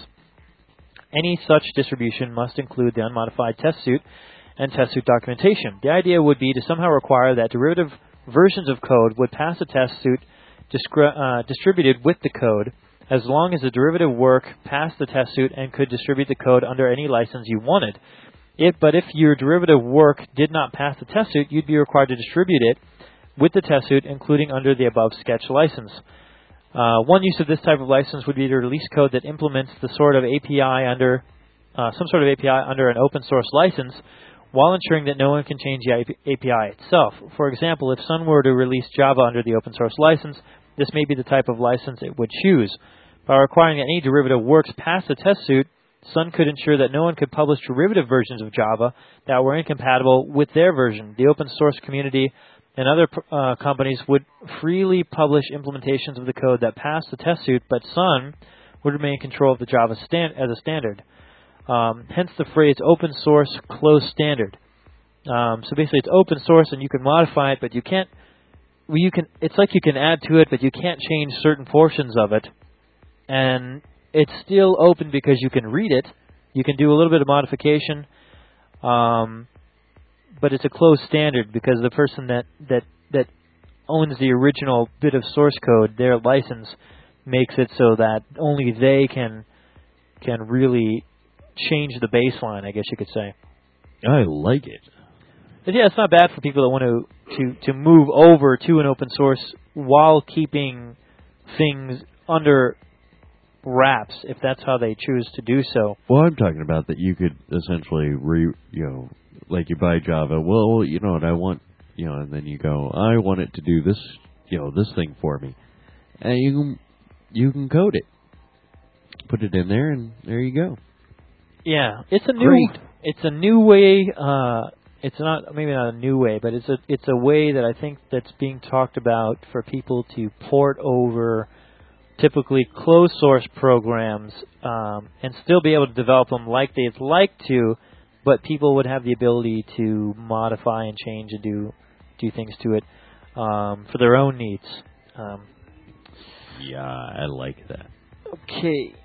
Any such distribution must include the unmodified test suite and test suite documentation. The idea would be to somehow require that derivative versions of code would pass a test suite discri- uh, distributed with the code, as long as the derivative work passed the test suite and could distribute the code under any license you wanted. If, but if your derivative work did not pass the test suite, you'd be required to distribute it with the test suite, including under the above sketch license. Uh, one use of this type of license would be to release code that implements the sort of A P I under uh, some sort of A P I under an open source license, while ensuring that no one can change the A P I itself. For example, if Sun were to release Java under the open source license, this may be the type of license it would choose. By requiring that any derivative works past the test suite, Sun could ensure that no one could publish derivative versions of Java that were incompatible with their version. The open source community and other uh, companies would freely publish implementations of the code that passed the test suite, but Sun would remain in control of the Java stand- as a standard. Um, hence the phrase open source closed standard. Um, so basically it's open source and you can modify it, but you can't, well, you can, it's like you can add to it, but you can't change certain portions of it. And it's still open because you can read it. You can do a little bit of modification. Um, but it's a closed standard because the person that, that, that owns the original bit of source code, their license, makes it so that only they can can really change the baseline, I guess you could say. I like it. But yeah, it's not bad for people that want to, to, to move over to an open source while keeping things under wraps, if that's how they choose to do so. Well, I'm talking about that you could essentially, re, you know, like you buy Java. Well, you know what I want, you know, and then you go, I want it to do this, you know, this thing for me, and you can you can code it, put it in there, and there you go. Yeah, it's a new, Great. it's a new way. Uh, it's not maybe not a new way, but it's a it's a way that I think that's being talked about for people to port over typically closed source programs um, and still be able to develop them like they'd like to, but people would have the ability to modify and change and do do things to it um, for their own needs. Um, Yeah, I like that. Okay.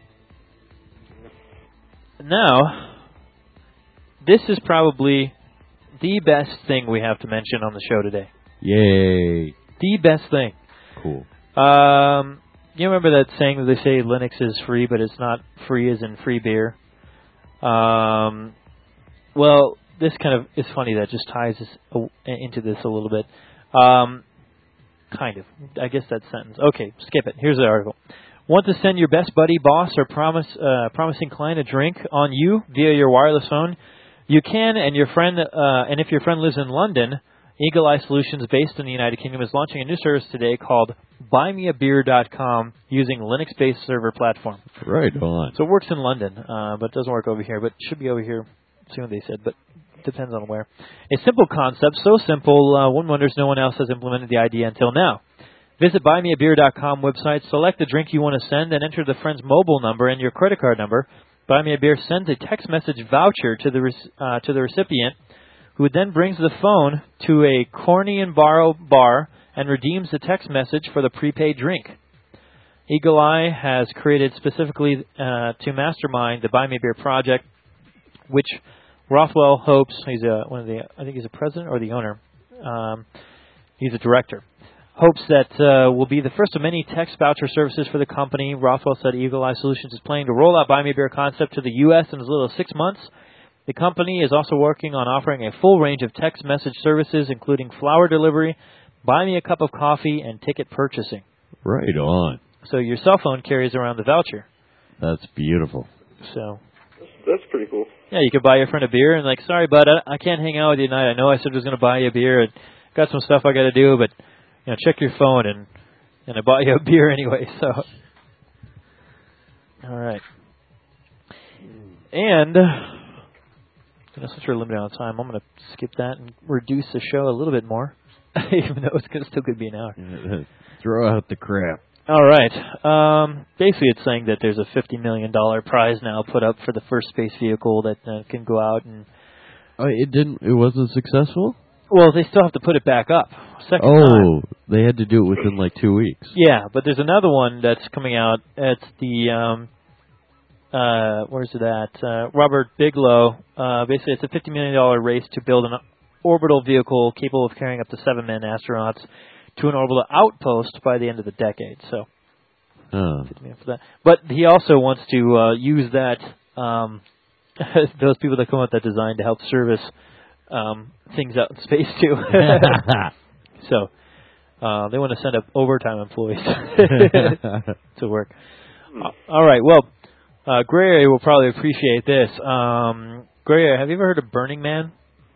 Now, this is probably the best thing we have to mention on the show today. Yay. The best thing. Cool. Um, you remember that saying that they say Linux is free, but it's not free as in free beer? Um, well, this kind of is funny. That just ties us into this a little bit. Um, kind of. I guess that sentence. Okay, skip it. Here's the article. Want to send your best buddy, boss, or promise, uh, promising client a drink on you via your wireless phone? You can, and your friend, uh, and if your friend lives in London, Eagle Eye Solutions, based in the United Kingdom, is launching a new service today called buy me a beer dot com using Linux-based server platform. Right on. So it works in London, uh, but doesn't work over here. But should be over here soon, they said. But depends on where. A simple concept, so simple, uh, one wonders no one else has implemented the idea until now. Visit buy me a beer dot com website, select the drink you want to send, and enter the friend's mobile number and your credit card number. Buy Me a Beer sends a text message voucher to the uh, to the recipient, who then brings the phone to a Corny and Barrow bar and redeems the text message for the prepaid drink. Eagle Eye has created specifically uh, to mastermind the Buy Me a Beer project, which Rothwell hopes, he's a, one of the, I think he's a president or the owner, um, he's a director, hopes that uh, will be the first of many text voucher services for the company. Rothwell said Eagle Eye Solutions is planning to roll out Buy Me a Beer concept to the U S in as little as six months. The company is also working on offering a full range of text message services, including flower delivery, buy me a cup of coffee, and ticket purchasing. Right on. So your cell phone carries around the voucher. That's beautiful. So that's pretty cool. Yeah, you could buy your friend a beer and like, sorry, bud, I, I can't hang out with you tonight. I know I said I was going to buy you a beer and got some stuff I got to do, but you know, check your phone and and I bought you a beer anyway. So, all right, and you know, since we're limited on time, I'm going to skip that and reduce the show a little bit more, even though it's gonna, still could be an hour. Throw out the crap. All right. Um, basically, it's saying that there's a fifty million dollars prize now put up for the first space vehicle that uh, can go out and. Oh, it didn't. It wasn't successful. Well, they still have to put it back up. Second oh, time. They had to do it within like two weeks. Yeah, but there's another one that's coming out. It's the um, uh, where's it at? Uh, Robert Bigelow. Uh, basically, it's a fifty million dollars race to build an orbital vehicle capable of carrying up to seven men astronauts to an orbital outpost by the end of the decade. So, oh. fifty million for that. But he also wants to uh, use that um, those people that come up with that design to help service um, things out in space too. So. Uh, they want to send up overtime employees to work. Uh, all right. Well, uh, Gray Area will probably appreciate this. Um, Gray Area, have you ever heard of Burning Man?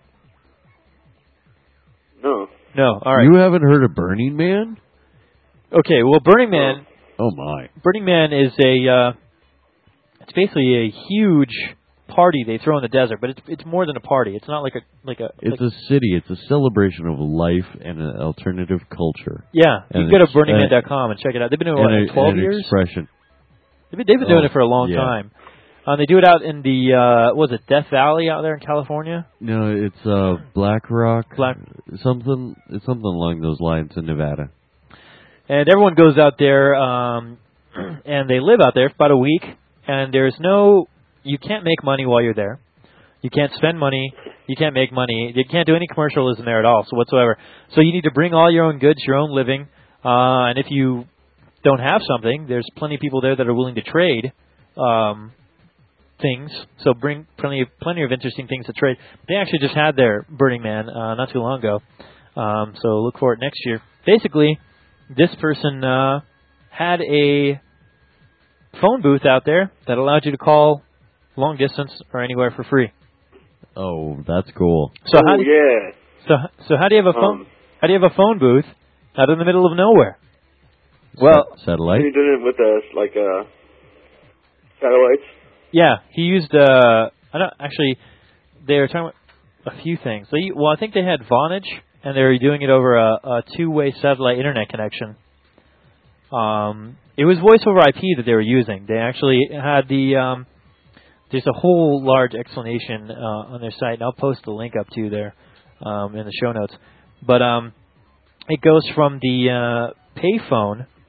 No. No. All right. You haven't heard of Burning Man? Okay. Well, Burning Man. Oh my. Burning Man is a. Uh, it's basically a huge party they throw in the desert, but it's it's more than a party. It's not like a like a. It's like a city. It's a celebration of life and an alternative culture. Yeah, and you can go to ex- burning man dot com and check it out. They've been doing it what, twelve years. Expression. They've been, they've been doing oh, it for a long yeah. time. Um, they do it out in the uh, what was it Death Valley out there in California? No, it's uh, Black Rock. Black something. It's something along those lines in Nevada. And everyone goes out there, um, and they live out there for about a week. And there's no, you can't make money while you're there. You can't spend money. You can't make money. You can't do any commercialism there at all, so whatsoever. So you need to bring all your own goods, your own living. Uh, and if you don't have something, there's plenty of people there that are willing to trade um, things. So bring plenty of, plenty of interesting things to trade. They actually just had their Burning Man uh, not too long ago. Um, so look for it next year. Basically, this person uh, had a phone booth out there that allowed you to call long distance or anywhere for free. Oh, that's cool. So oh, how do you, yeah. So so how do you have a phone? Um, how do you have a phone booth out in the middle of nowhere? Well, satellite. Are you doing it with uh, like uh, satellites? Yeah, he used. Uh, I don't actually. They were talking about a few things. They, well, I think they had Vonage, and they were doing it over a, a two-way satellite internet connection. Um, it was voice over I P that they were using. They actually had the. Um, There's a whole large explanation uh, on their site, and I'll post the link up to there um, in the show notes. But um, it goes from the uh, payphone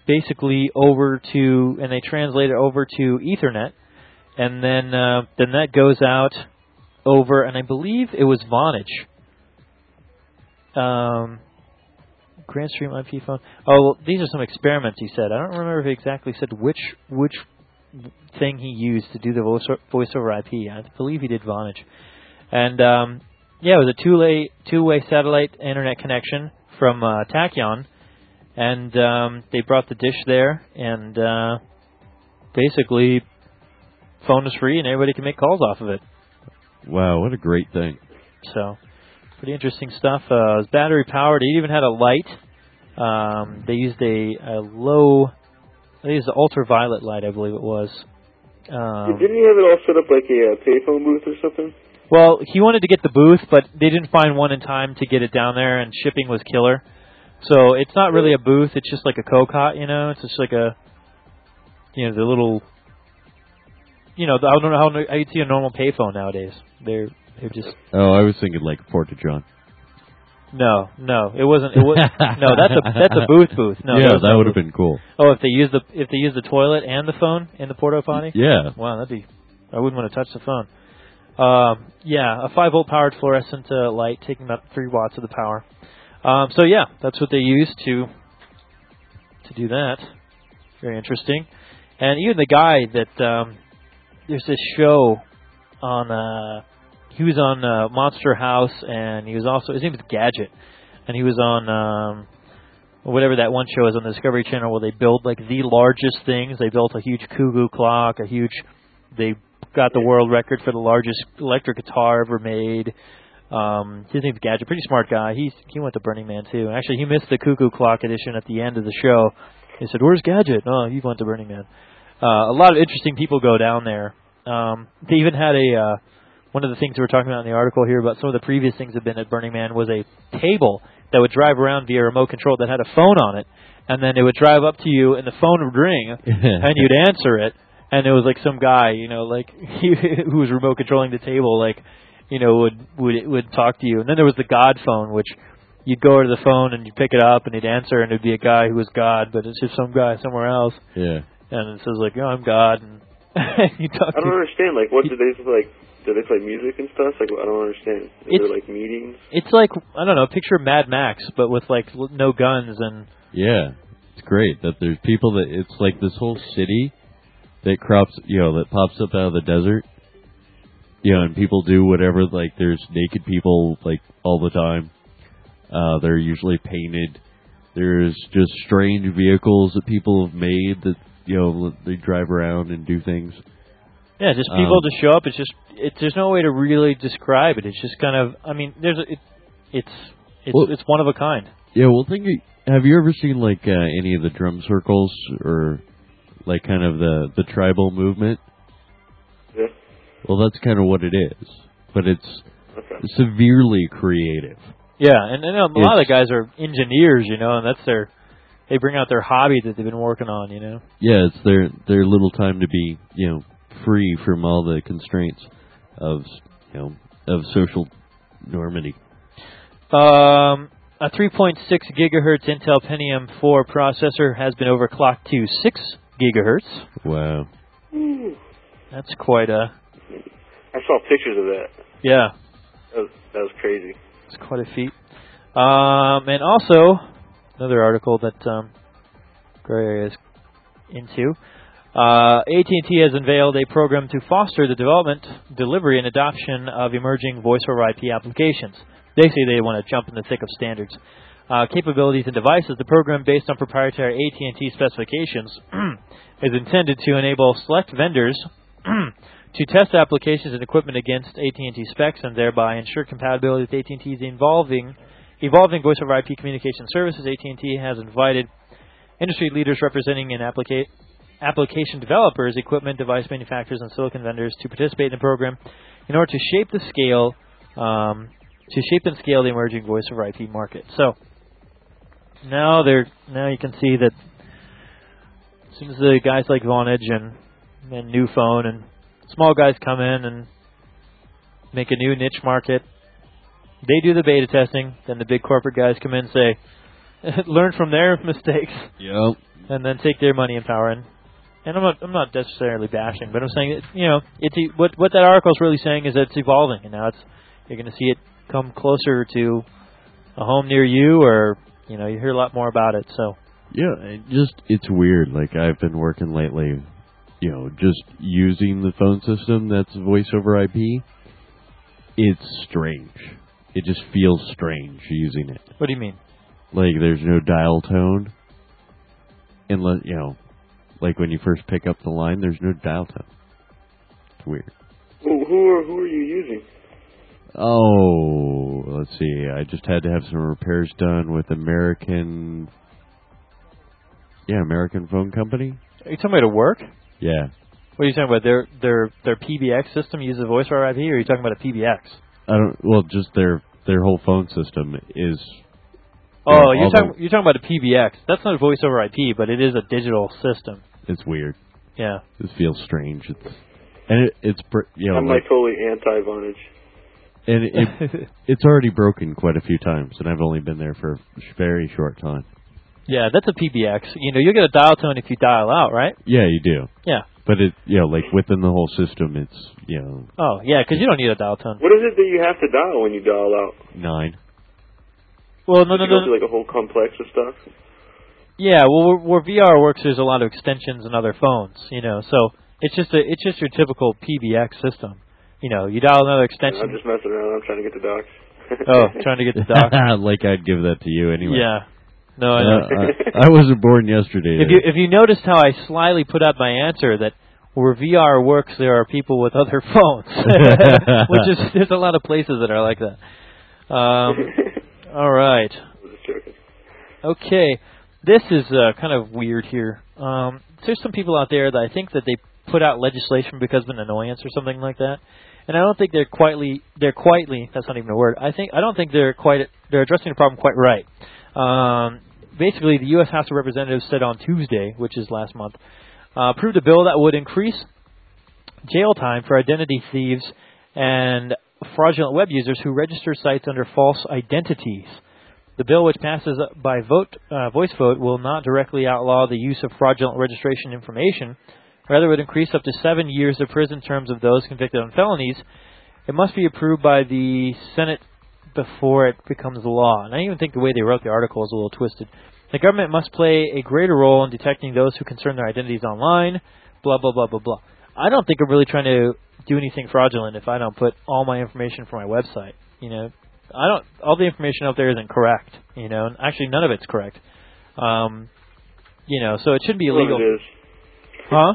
basically over to, and they translate it over to Ethernet, and then uh, then that goes out over, and I believe it was Vonage. Um, Grand Stream I P phone. Oh, well, these are some experiments he said. I don't remember if he exactly said which which thing he used to do the voice, voice over I P. I believe he did Vonage. And, um, yeah, it was a two-way, two-way satellite internet connection from uh, Tachyon. And um, they brought the dish there, and uh, basically, phone is free, and everybody can make calls off of it. Wow, what a great thing. So, pretty interesting stuff. Uh, it was battery-powered. It even had a light. Um, they used a, a low, they used an ultraviolet light, I believe it was. Um, Didn't you have it all set up like a uh, payphone booth or something? Well, he wanted to get the booth, but they didn't find one in time to get it down there, and shipping was killer. So it's not really a booth. It's just like a co-cot, you know. It's just like a, you know, the little, you know, the, I don't know how, how you'd see a normal payphone nowadays. They're they're just. Oh, I was thinking like a Porta-John. No, no, it wasn't. It was no. That's a that's a booth booth. No, yeah, that, that would have been cool. Oh, if they use the if they use the toilet and the phone in the porta potty. Yeah. Wow, that'd be. I wouldn't want to touch the phone. Um, yeah, a five volt powered fluorescent uh, light taking about three watts of the power. Um, so yeah, that's what they use to to do that. Very interesting. And even the guy that um, there's this show on. Uh, he was on uh, Monster House, and he was also his name was Gadget, and he was on um, whatever that one show is on the Discovery Channel where they build like the largest things. They built a huge Kugu clock, a huge. They got the world record for the largest electric guitar ever made. Um, his name's Gadget, pretty smart guy. He's he went to Burning Man too. Actually, he missed the Cuckoo Clock edition at the end of the show. He said, "Where's Gadget?" Oh, he went to Burning Man. Uh, a lot of interesting people go down there. Um, they even had a uh, one of the things we were talking about in the article here about some of the previous things that have been at Burning Man was a table that would drive around via remote control that had a phone on it, and then it would drive up to you, and the phone would ring, and you'd answer it, and it was like some guy, you know, like he, who was remote controlling the table, like. You know, would would would talk to you, and then there was the God phone, which you'd go to the phone and you pick it up, and he'd answer, and it'd be a guy who was God, but it's just some guy somewhere else. Yeah. And it says like, "Oh, I'm God," and you talk. I don't to understand. Like, what do they like? Do they play music and stuff? Like, I don't understand. Is there like meetings? It's like I don't know. Picture Mad Max, but with like no guns and. Yeah, it's great that there's people that it's like this whole city that crops, you know, that pops up out of the desert. Yeah, and people do whatever, like, there's naked people, like, all the time. Uh, they're usually painted. There's just strange vehicles that people have made that, you know, they drive around and do things. Yeah, just people um, just show up. It's just, it, there's no way to really describe it. It's just kind of, I mean, there's a, it, it's, it's, well, it's one of a kind. Yeah, well, think, have you ever seen, like, uh, any of the drum circles or, like, kind of the, the tribal movement? Yeah. Well, that's kind of what it is, but it's okay. severely creative. Yeah, and, and a it's, lot of the guys are engineers, you know, and that's their, they bring out their hobby that they've been working on, you know. Yeah, it's their their little time to be, you know, free from all the constraints of, you know, of social normity. Um, a three point six gigahertz Intel Pentium four processor has been overclocked to six gigahertz. Wow. That's quite a... I saw pictures of that. Yeah. That was, that was crazy. It's quite a feat. Um, and also, another article that um, Gray is into. Uh, A T and T has unveiled a program to foster the development, delivery, and adoption of emerging voice over I P applications. Basically, they want to jump in the thick of standards. Uh, capabilities and devices. The program, based on proprietary A T and T specifications, is intended to enable select vendors to test applications and equipment against A T and T specs and thereby ensure compatibility with A T and T's evolving, evolving voice over I P communication services. A T and T has invited industry leaders representing an applica- application developers, equipment device manufacturers, and silicon vendors to participate in the program in order to shape the scale, um, to shape and scale the emerging voice over I P market. So now they're now you can see that as soon as the guys like Vonage and and New Phone and small guys come in and make a new niche market. They do the beta testing. Then the big corporate guys come in and say, learn from their mistakes, Yep. and then take their money and power. And, and I'm not I'm not necessarily bashing, but I'm saying that, you know, it's e- what what that article is really saying is that it's evolving, and now it's you're going to see it come closer to a home near you, or you know, you hear a lot more about it. So Yeah, it just it's weird. Like I've been working lately, you know, just using the phone system that's voice over I P. It's strange. It just feels strange using it. what do you mean? Like there's no dial tone, unless you know, like when you first pick up the line, there's no dial tone. It's weird. Who, who are who are you using? Oh, let's see. I just had to have some repairs done with American. Yeah, American Phone Company. Are you talking about at work? Yeah. What are you talking about? Their their their P B X system uses voice over I P, or are you talking about a P B X? I don't. Well, just their their whole phone system is. Oh, Yeah, you're all talking the- you're talking about a P B X. That's not voice over I P, but it is a digital system. It's weird. Yeah. It feels strange. It's and it, it's br- you know I'm like, like totally anti-Vonage. and it it's already broken quite a few times, and I've only been there for a very short time. Yeah, that's a P B X. You know, you'll get a dial tone if you dial out, right? Yeah, you do. Yeah. But it you know like within the whole system, it's you know Oh, yeah, because you don't need a dial tone. What is it that you have to dial when you dial out? nine. Well, no, no, you go no. through like a whole complex of stuff. Yeah, well, where, where V R works, there's a lot of extensions and other phones. You know, so it's just a it's just your typical P B X system. You know, you dial another extension. I'm just messing around. I'm trying to get the docs. Oh, trying to get the doc. Like I'd give that to you anyway. Yeah. No, I Uh, know. I, I wasn't born yesterday. If you if you noticed how I slyly put out my answer that where V R works, there are people with other phones, which is there's a lot of places that are like that. Um, all right. I'm just joking. Okay. This is uh, kind of weird here. Um, there's some people out there that I think that they put out legislation because of an annoyance or something like that, and I don't think they're quietly they're quietly that's not even a word. I think I don't think they're quite they're addressing the problem quite right. Um, basically, the U S House of Representatives said on Tuesday, which is last month, uh, approved a bill that would increase jail time for identity thieves and fraudulent web users who register sites under false identities. The bill, which passes by vote, uh, voice vote, will not directly outlaw the use of fraudulent registration information. Rather, it would increase up to seven years of prison terms of those convicted on felonies. It must be approved by the Senate before it becomes law. And I even think the way they wrote the article is a little twisted. The government must play a greater role in detecting those who concern their identities online, blah, blah, blah, blah, blah. I don't think I'm really trying to do anything fraudulent if I don't put all my information for my website. You know, I don't. All the information out there isn't correct. You know, and actually none of it's correct. Um, you know, so it shouldn't be illegal. Well, it is. Huh?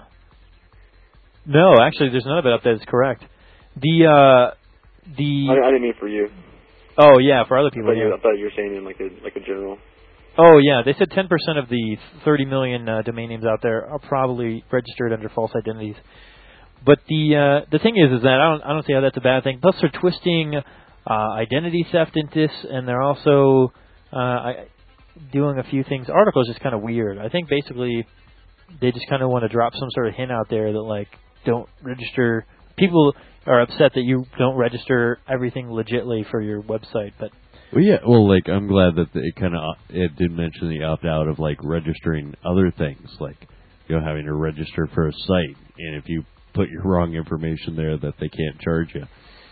No, actually, there's none of it up there that's correct. The uh, the. I, I didn't mean for you. Oh yeah, for other I people. thought, you, Yeah. I thought you were saying in like a like a general. Oh yeah, they said ten percent of the thirty million uh, domain names out there are probably registered under false identities. But the uh, the thing is, is that I don't I don't see how that's a bad thing. Plus, they're twisting uh, identity theft into this, and they're also uh, I, doing a few things. The article is just kind of weird. I think basically they just kind of want to drop some sort of hint out there that like don't register. People are upset that you don't register everything legitly for your website, but. Well, yeah. Well, like I'm glad that it kind of it did mention the opt out of like registering other things, like you know having to register for a site, and if you put your wrong information there, that they can't charge you.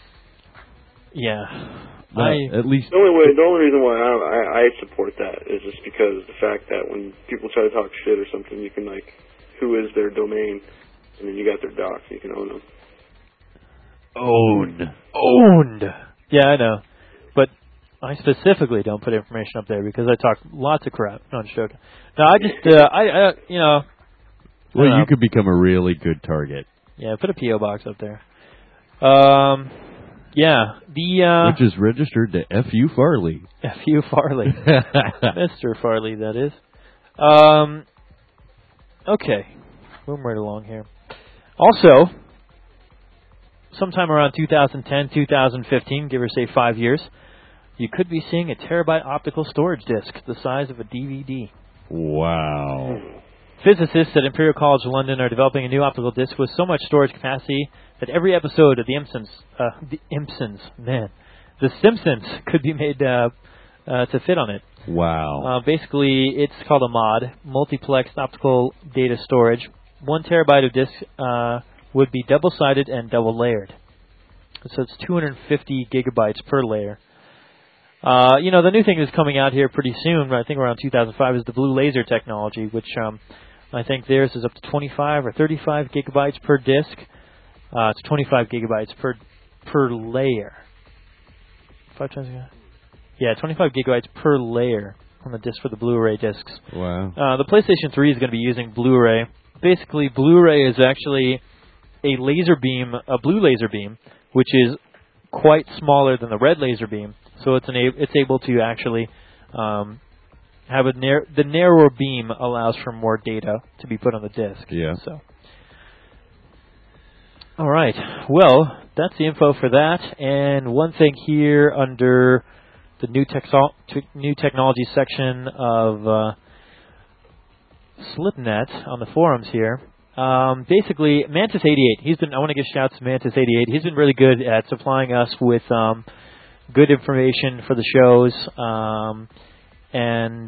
Yeah, No, I at least The only way, the only reason why I, I, I support that is just because of the fact that when people try to talk shit or something, you can like, who is their domain, and then you got their docs, you can own them. own. owned. Yeah, I know, but I specifically don't put information up there because I talk lots of crap. No, I'm just joking. No, I just, uh, I, I, you know. Well, uh, you could become a really good target, Yeah, put a P O box up there. Um, yeah, the uh, which is registered to F U Farley. F U Farley, Mister Farley, that is. Um, okay, moving right along here. Also, sometime around two thousand ten, two thousand fifteen, give or say five years, you could be seeing a terabyte optical storage disk the size of a D V D. Wow. Physicists at Imperial College London are developing a new optical disc with so much storage capacity that every episode of The Simpsons, uh, The Simpsons, man, The Simpsons could be made uh, uh, to fit on it. Wow. Uh, basically, it's called a mod, multiplexed optical data storage. One terabyte of disk uh, would be double-sided and double-layered. So it's two hundred fifty gigabytes per layer. Uh, you know, the new thing that's coming out here pretty soon, I think around two thousand five, is the blue laser technology, which um, I think theirs is up to twenty-five or thirty-five gigabytes per disk. Uh, it's twenty-five gigabytes per per layer. Five times, yeah, twenty-five gigabytes per layer on the disc for the Blu-ray discs. Wow. Uh, the PlayStation three is going to be using Blu-ray. Basically, Blu-ray is actually a laser beam, a blue laser beam, which is quite smaller than the red laser beam. So it's an a- it's able to actually um, have a nar- the narrower beam allows for more data to be put on the disc. Yeah. So. All right. Well, that's the info for that. And one thing here under the new texo- t- new technology section of uh, Slipnet on the forums here. Um, basically, Mantis eighty-eight. He's been. I want to give shouts to Mantis eighty-eight. He's been really good at supplying us with um, good information for the shows. Um, and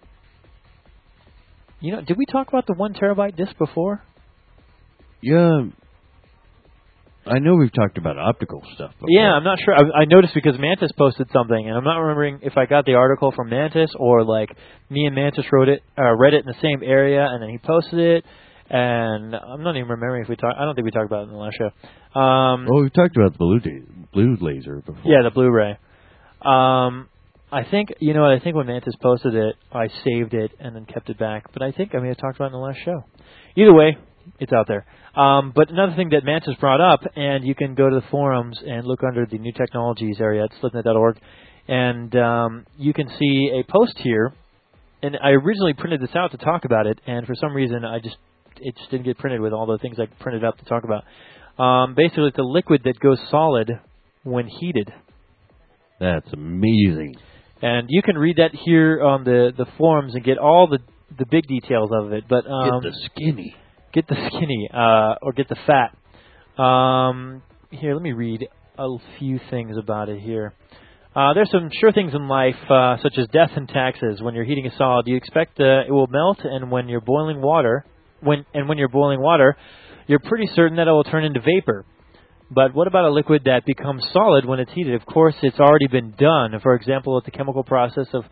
you know, did we talk about the one terabyte disc before? Yeah. I know we've talked about optical stuff before. Yeah, I'm not sure. I, I noticed because Mantis posted something, and I'm not remembering if I got the article from Mantis or like me and Mantis wrote it, uh, read it in the same area, and then he posted it. And I'm not even remembering if we talked. I don't think we talked about it in the last show. Um, oh, we talked about the blue da- blue laser before. Yeah, the Blu-ray. Um, I think you know. I think when Mantis posted it, I saved it and then kept it back. But I think I may have talked about it in the last show. Either way, it's out there. Um, but another thing that Mantis brought up, and you can go to the forums and look under the new technologies area at slipnet dot org, and um, you can see a post here. And I originally printed this out to talk about it, and for some reason I just it just didn't get printed with all the things I printed up to talk about. Um, basically, it's a liquid that goes solid when heated. That's amazing. And you can read that here on the, the forums and get all the the big details of it. But um, Get the skinny. Get the skinny, uh, or get the fat. Um, here, let me read a few things about it here. Uh, there's some sure things in life, uh, such as death and taxes. When you're heating a solid, you expect uh, it will melt, and when you're boiling water, when and when you're boiling water, you're pretty certain that it will turn into vapor. But what about a liquid that becomes solid when it's heated? Of course, it's already been done. For example, with the chemical process of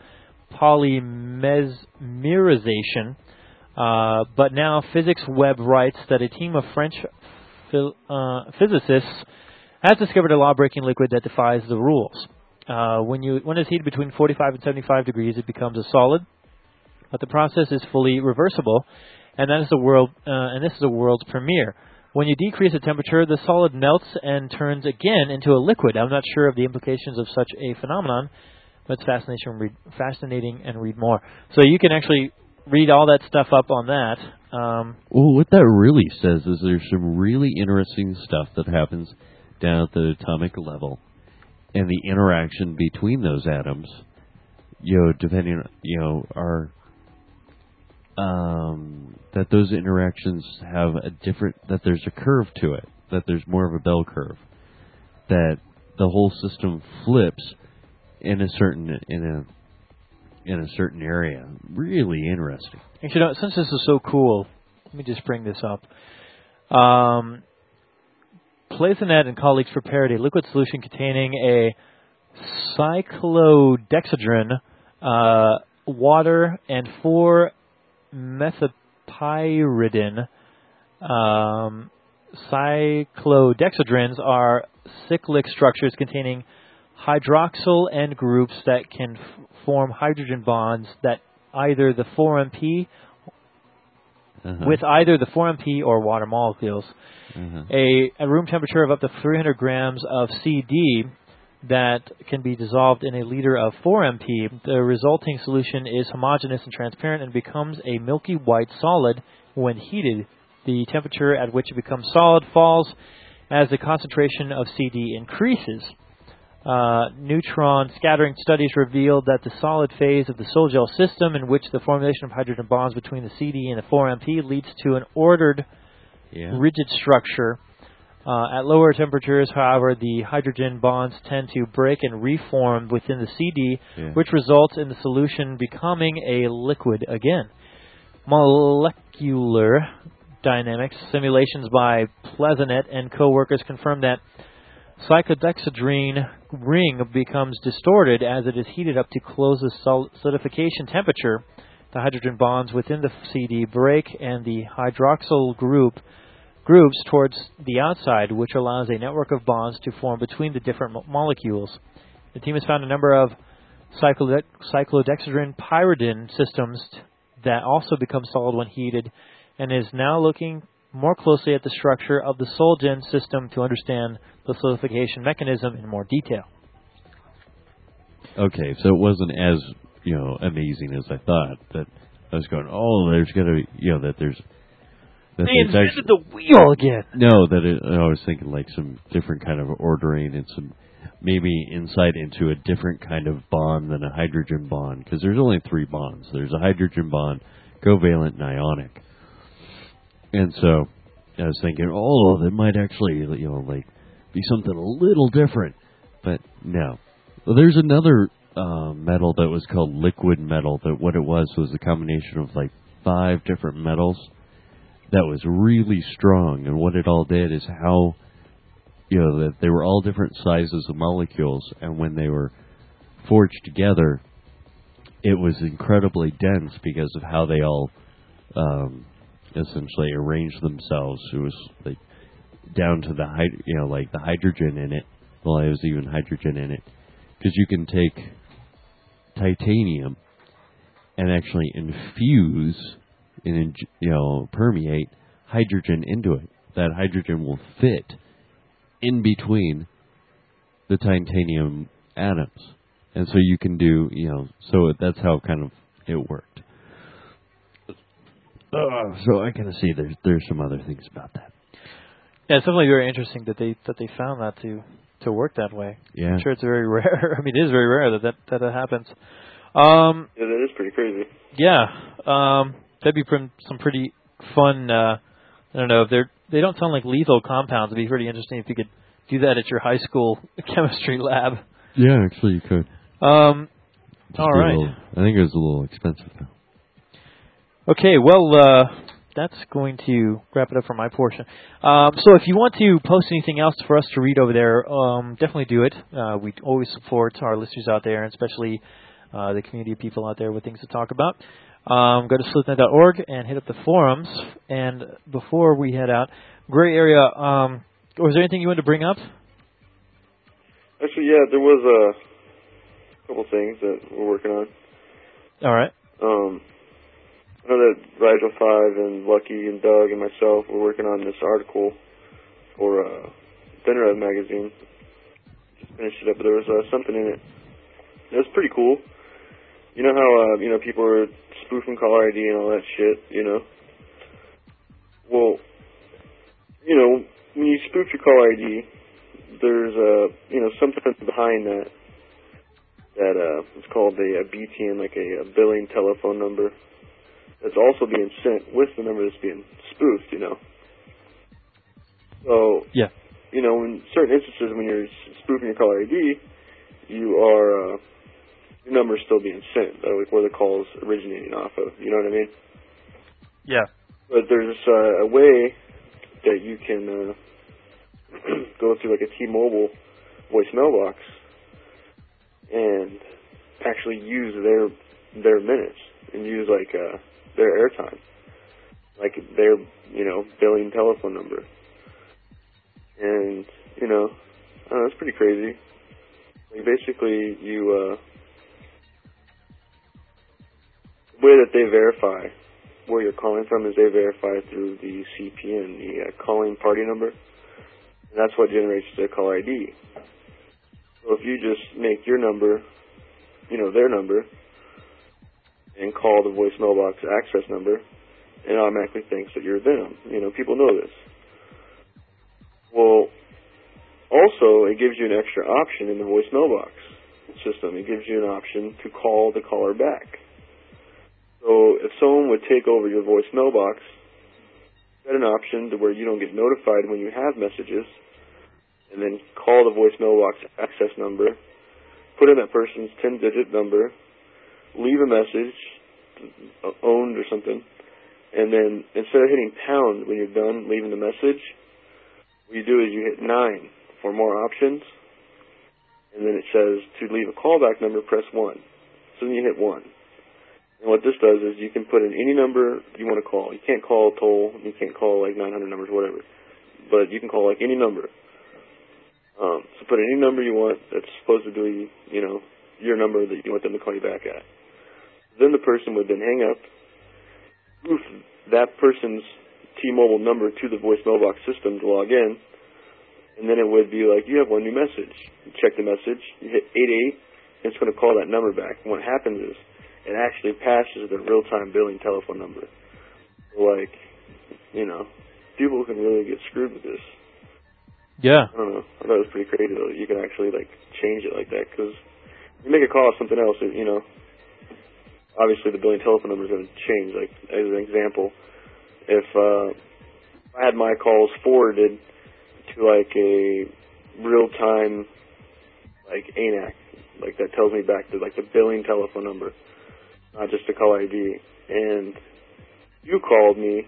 polymerization. Uh, but now Physics Web writes that a team of French phil- uh, physicists has discovered a law-breaking liquid that defies the rules. Uh, when you when it's heated between forty-five and seventy-five degrees, it becomes a solid. But the process is fully reversible, and that is the world uh, and this is the world's premiere. When you decrease the temperature, the solid melts and turns again into a liquid. I'm not sure of the implications of such a phenomenon, but it's fascinating. Read, fascinating, and read more. So you can actually read all that stuff up on that. Um, well, what that really says is there's some really interesting stuff that happens down at the atomic level, and the interaction between those atoms, you know, depending on, you know, are um, that those interactions have a different, that there's a curve to it, that there's more of a bell curve, that the whole system flips in a certain in a in a certain area. Really interesting. And you know, since this is so cool, let me just bring this up. Um, Plaisonnet and colleagues prepared a liquid solution containing a cyclodextrin, uh, water, and four methapyridine. Um, cyclodextridins are cyclic structures containing hydroxyl end groups that can f- form hydrogen bonds that either the four M P uh-huh. with either the four M P or water molecules. Uh-huh. A, a room temperature of up to three hundred grams of C D that can be dissolved in a liter of four M P. The resulting solution is homogeneous and transparent and becomes a milky white solid when heated. The temperature at which it becomes solid falls as the concentration of C D increases. Uh, neutron scattering studies revealed that the solid phase of the Sol-Gel system, in which the formulation of hydrogen bonds between the C D and the four M P leads to an ordered, yeah. rigid structure. Uh, at lower temperatures, however, the hydrogen bonds tend to break and reform within the C D, Yeah. which results in the solution becoming a liquid again. Molecular dynamics simulations by Pleasant and co-workers confirm that cyclodextrin ring becomes distorted as it is heated up to close the solidification temperature. The hydrogen bonds within the C D break and the hydroxyl group groups towards the outside, which allows a network of bonds to form between the different mo- molecules. The team has found a number of cyclode- cyclodextrin pyridine systems t- that also become solid when heated, and is now looking more closely at the structure of the Solgen system to understand the solidification mechanism in more detail. Okay, so it wasn't as, you know, amazing as I thought. That I was going, oh, there's got to be, you know, that there's... That They there's invented the wheel again. No, that it, I was thinking like some different kind of ordering and some maybe insight into a different kind of bond than a hydrogen bond, because there's only three bonds. There's a hydrogen bond, covalent, and ionic. And so I was thinking, oh, that might actually, you know, like be something a little different. But no. Well, there's another uh, metal that was called liquid metal. That what it was was a combination of like five different metals that was really strong. And what it all did is how, you know, that they were all different sizes of molecules, and when they were forged together, it was incredibly dense because of how they all um, essentially arranged themselves. It was like down to the hyd- you know, like the hydrogen in it. Well, there was even hydrogen in it, because you can take titanium and actually infuse and, you know, permeate hydrogen into it. That hydrogen will fit in between the titanium atoms, and so you can do, you know, so that's how kind of it worked. Uh, so I kind of see there's there's some other things about that. Yeah, it's definitely very interesting that they that they found that to to work that way. Yeah, I'm sure it's very rare. I mean, it is very rare that that, that, that happens. Um, Yeah, that is pretty crazy. yeah, um, that'd be pr- some pretty fun. Uh, I don't know if they're they don't sound like lethal compounds. It'd be pretty interesting if you could do that at your high school chemistry lab. yeah, actually you could. Um, Just all a right. little- I think it was a little expensive though. Okay, well, uh, that's going to wrap it up for my portion. Um, so if you want to post anything else for us to read over there, um, definitely do it. Uh, we always support our listeners out there, and especially uh, the community of people out there with things to talk about. Um, go to sleuthnet dot org and hit up the forums. And before we head out, Gray Area, um, was there anything you wanted to bring up? Actually, yeah, there was a couple things that we're working on. All right. Um, I know that Rigel five and Lucky and Doug and myself were working on this article for uh, Finrad magazine. Just finished it up, but there was uh, something in it. It was pretty cool. You know how, uh, you know, people are spoofing caller I D and all that shit, you know? Well, you know, when you spoof your caller I D, there's, uh, you know, something behind that that uh, it's called a, a B T N, like a, a billing telephone number, that's also being sent with the number that's being spoofed, you know? So, yeah, you know, in certain instances when you're spoofing your caller I D, you are... Uh, your number's still being sent, uh, like where the call's originating off of. You know what I mean? yeah. But there's uh, a way that you can uh, go through like a T-Mobile voicemail box and actually use their their minutes and use like uh, their airtime, like their you know billing telephone number. And you know, I don't know, it's pretty crazy. Like basically, you. Uh, The way that they verify where you're calling from is they verify through the C P N, the uh, calling party number, and that's what generates the caller I D. So if you just make your number, you know, their number, and call the voicemail box access number, it automatically thinks that you're them. You know, people know this. Well, also, it gives you an extra option in the voicemail box system. It gives you an option to call the caller back. So if someone would take over your voicemail box set an option to where you don't get notified when you have messages, and then call the voice mailbox access number, put in that person's ten-digit number, leave a message, owned or something, and then instead of hitting pound when you're done leaving the message, what you do is you hit nine for more options, and then it says to leave a callback number, press one. So then you hit one. And what this does is you can put in any number you want to call. You can't call toll, you can't call like nine hundred numbers, whatever, but you can call like any number. Um, so put in any number you want that's supposed to be, you know, your number that you want them to call you back at. Then the person would then hang up, proof that person's T-Mobile number to the voice mailbox system to log in, and then it would be like, you have one new message. You check the message, you hit eight eight, and it's going to call that number back. And what happens is it actually passes the real-time billing telephone number. Like, you know, people can really get screwed with this. Yeah. I don't know. I thought it was pretty crazy, though, that you can actually, like, change it like that. Because you make a call of something else, you know, obviously the billing telephone number is going to change. Like, as an example, if uh, I had my calls forwarded to, like, a real-time, like, A N A C, like, that tells me back to, like, the billing telephone number, not just a call I D. And you called me,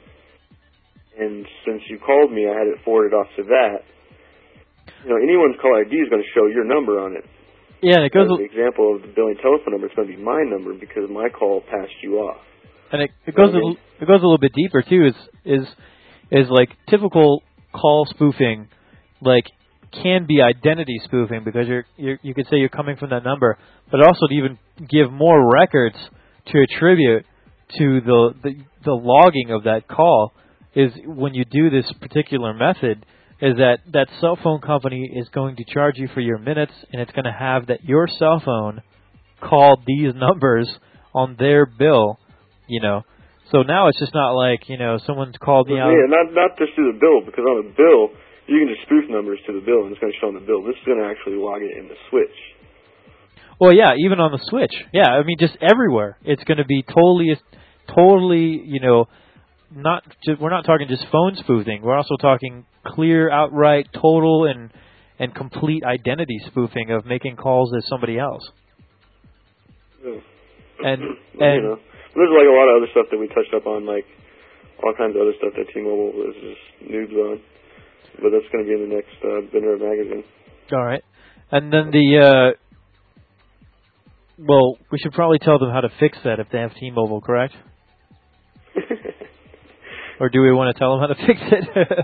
and since you called me, I had it forwarded off to that. You know, anyone's call I D is going to show your number on it. Yeah, and it goes. As an example of the billing telephone number, it's going to be my number because my call passed you off. And it, it goes. You know a, it goes a little bit deeper too. Is is is like typical call spoofing, like can be identity spoofing because you're, you're you could say you're coming from that number, but also to even give more records to attribute to the the, the logging of that call is when you do this particular method. Is that that cell phone company is going to charge you for your minutes, and it's going to have that your cell phone called these numbers on their bill, you know. So now it's just not like, you know, someone's called me yeah, out. Yeah, not not just through the bill, because on the bill, you can just spoof numbers to the bill, and it's going to show on the bill. This is going to actually log it in the switch. Well, yeah, even on the switch. Yeah, I mean, just everywhere. It's going to be totally, totally, you know, not just, we're not talking just phone spoofing. We're also talking clear, outright, total, and and complete identity spoofing of making calls as somebody else. Yeah. And well, and you know, there's like a lot of other stuff that we touched up on, like all kinds of other stuff that T-Mobile is just noobs on. But that's going to be in the next uh, Binner magazine. All right, and then the uh, well, we should probably tell them how to fix that if they have T-Mobile, correct? Or do we want to tell them how to fix it?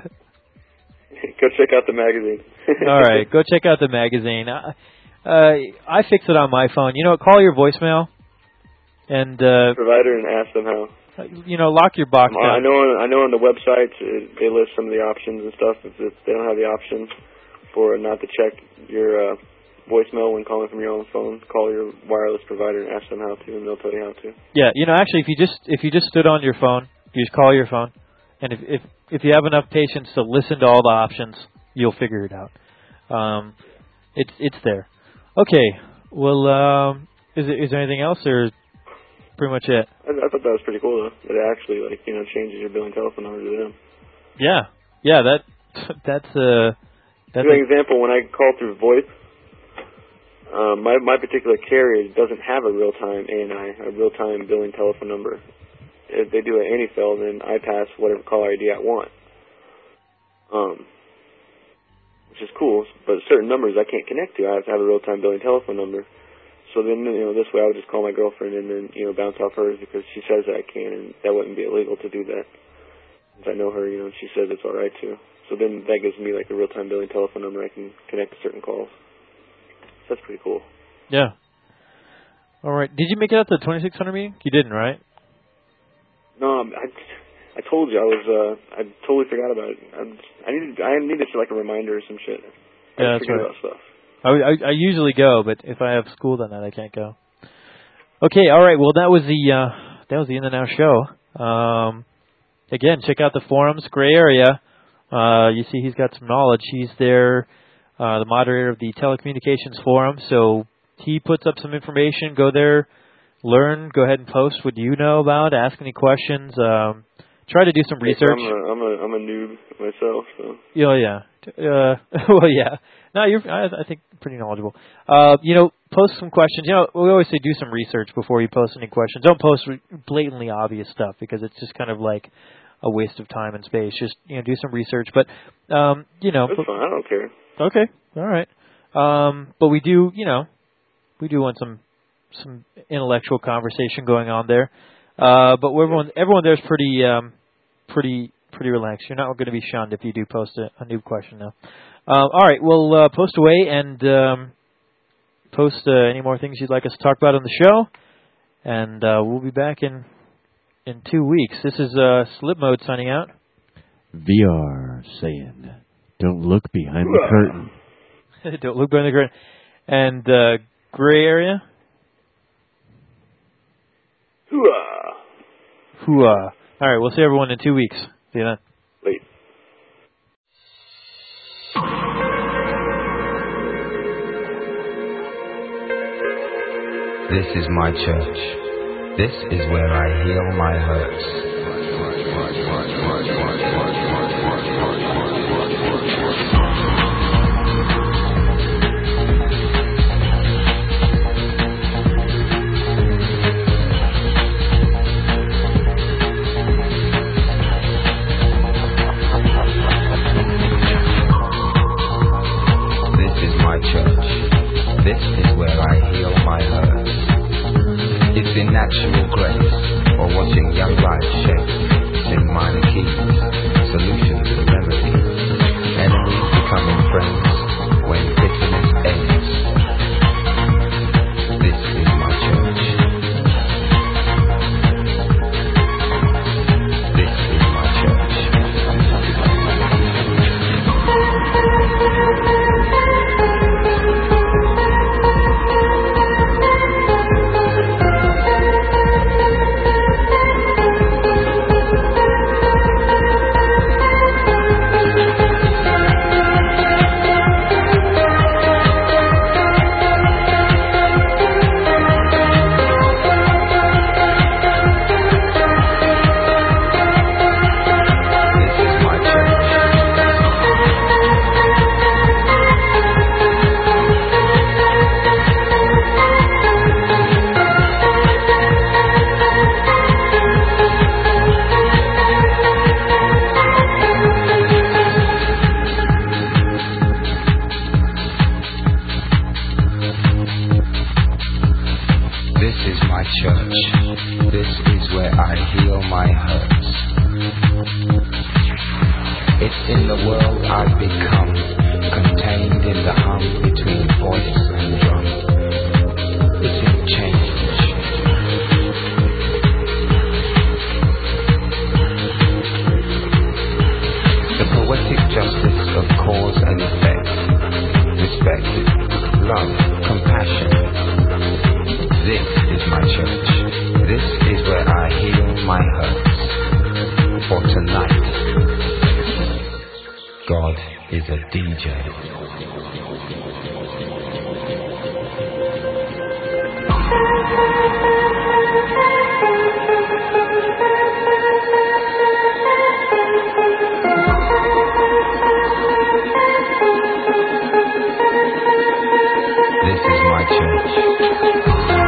Go check out the magazine. All right, go check out the magazine. Uh, uh, I fix it on my phone. You know, call your voicemail and uh, provider and ask them how. You know, lock your box um, down. I know. On, I know on the websites it, they list some of the options and stuff. If, if they don't have the option for not to check your uh, voicemail when calling from your own phone, call your wireless provider and ask them how to, and they'll tell you how to. Yeah, you know, actually, if you just if you just stood on your phone, you just call your phone. And if, if if you have enough patience to listen to all the options, you'll figure it out. Um, it's it's there. Okay. Well, um, is it, is there anything else, or pretty much it? I, I thought that was pretty cool, though. That it actually, like, you know, changes your billing telephone number to them. Yeah. Yeah. That that's uh. That's As an example, when I call through VoIP, um, my my particular carrier doesn't have a real time A N I, a real time billing telephone number. If they do an AnyFell, then I pass whatever call I D I want, um, which is cool. But certain numbers I can't connect to. I have to have a real-time billing telephone number. So then, you know, this way I would just call my girlfriend and then, you know, bounce off hers because she says that I can, and that wouldn't be illegal to do that. Since I know her, you know, and she says it's all right to. So then that gives me like a real-time billing telephone number I can connect to certain calls. So that's pretty cool. Yeah. All right. Did you make it out to the twenty-six hundred meeting? You didn't, right? No, I, I told you I was. Uh, I totally forgot about it. I, I needed. I needed like a reminder or some shit. I yeah, that's forget right. about stuff. I, I I usually go, but if I have school that night, I can't go. Okay, all right. Well, that was the uh, that was the In the Now show. Um, again, check out the forums, Gray Area. Uh, you see, he's got some knowledge. He's there, uh, the moderator of the telecommunications forum. So he puts up some information. Go there. Learn, go ahead and post what you know about, ask any questions. Um, try to do some research. I'm a, I'm a, I'm a noob myself, so. Oh, yeah. Uh, well, yeah. No, you're, I, I think, pretty knowledgeable. Uh, you know, post some questions. You know, we always say do some research before you post any questions. Don't post blatantly obvious stuff because it's just kind of like a waste of time and space. Just, you know, do some research. But, um, you know. That's fine. I don't care. Okay. All right. Um, but we do, you know, we do want some some intellectual conversation going on there. Uh, but everyone everyone there's pretty um, pretty pretty relaxed. You're not going to be shunned if you do post a, a new question now. Um, all right, well, uh, post away and um, post uh, any more things you'd like us to talk about on the show, and uh, we'll be back in in two weeks. This is uh, Slip Mode signing out. V R saying, "Don't look behind the curtain." Don't look behind the curtain. And uh, Gray Area. Hooah! Hooah! All right, we'll see everyone in two weeks. See you then. Late. This is my church. This is where I heal my hurts. This is my church. This is where I heal my hurts. It's in natural grace, or watching young life shape, in minor keys, solutions and remedies, enemies becoming friends, when bitterness ends. This is my church. This is my church. This is my church.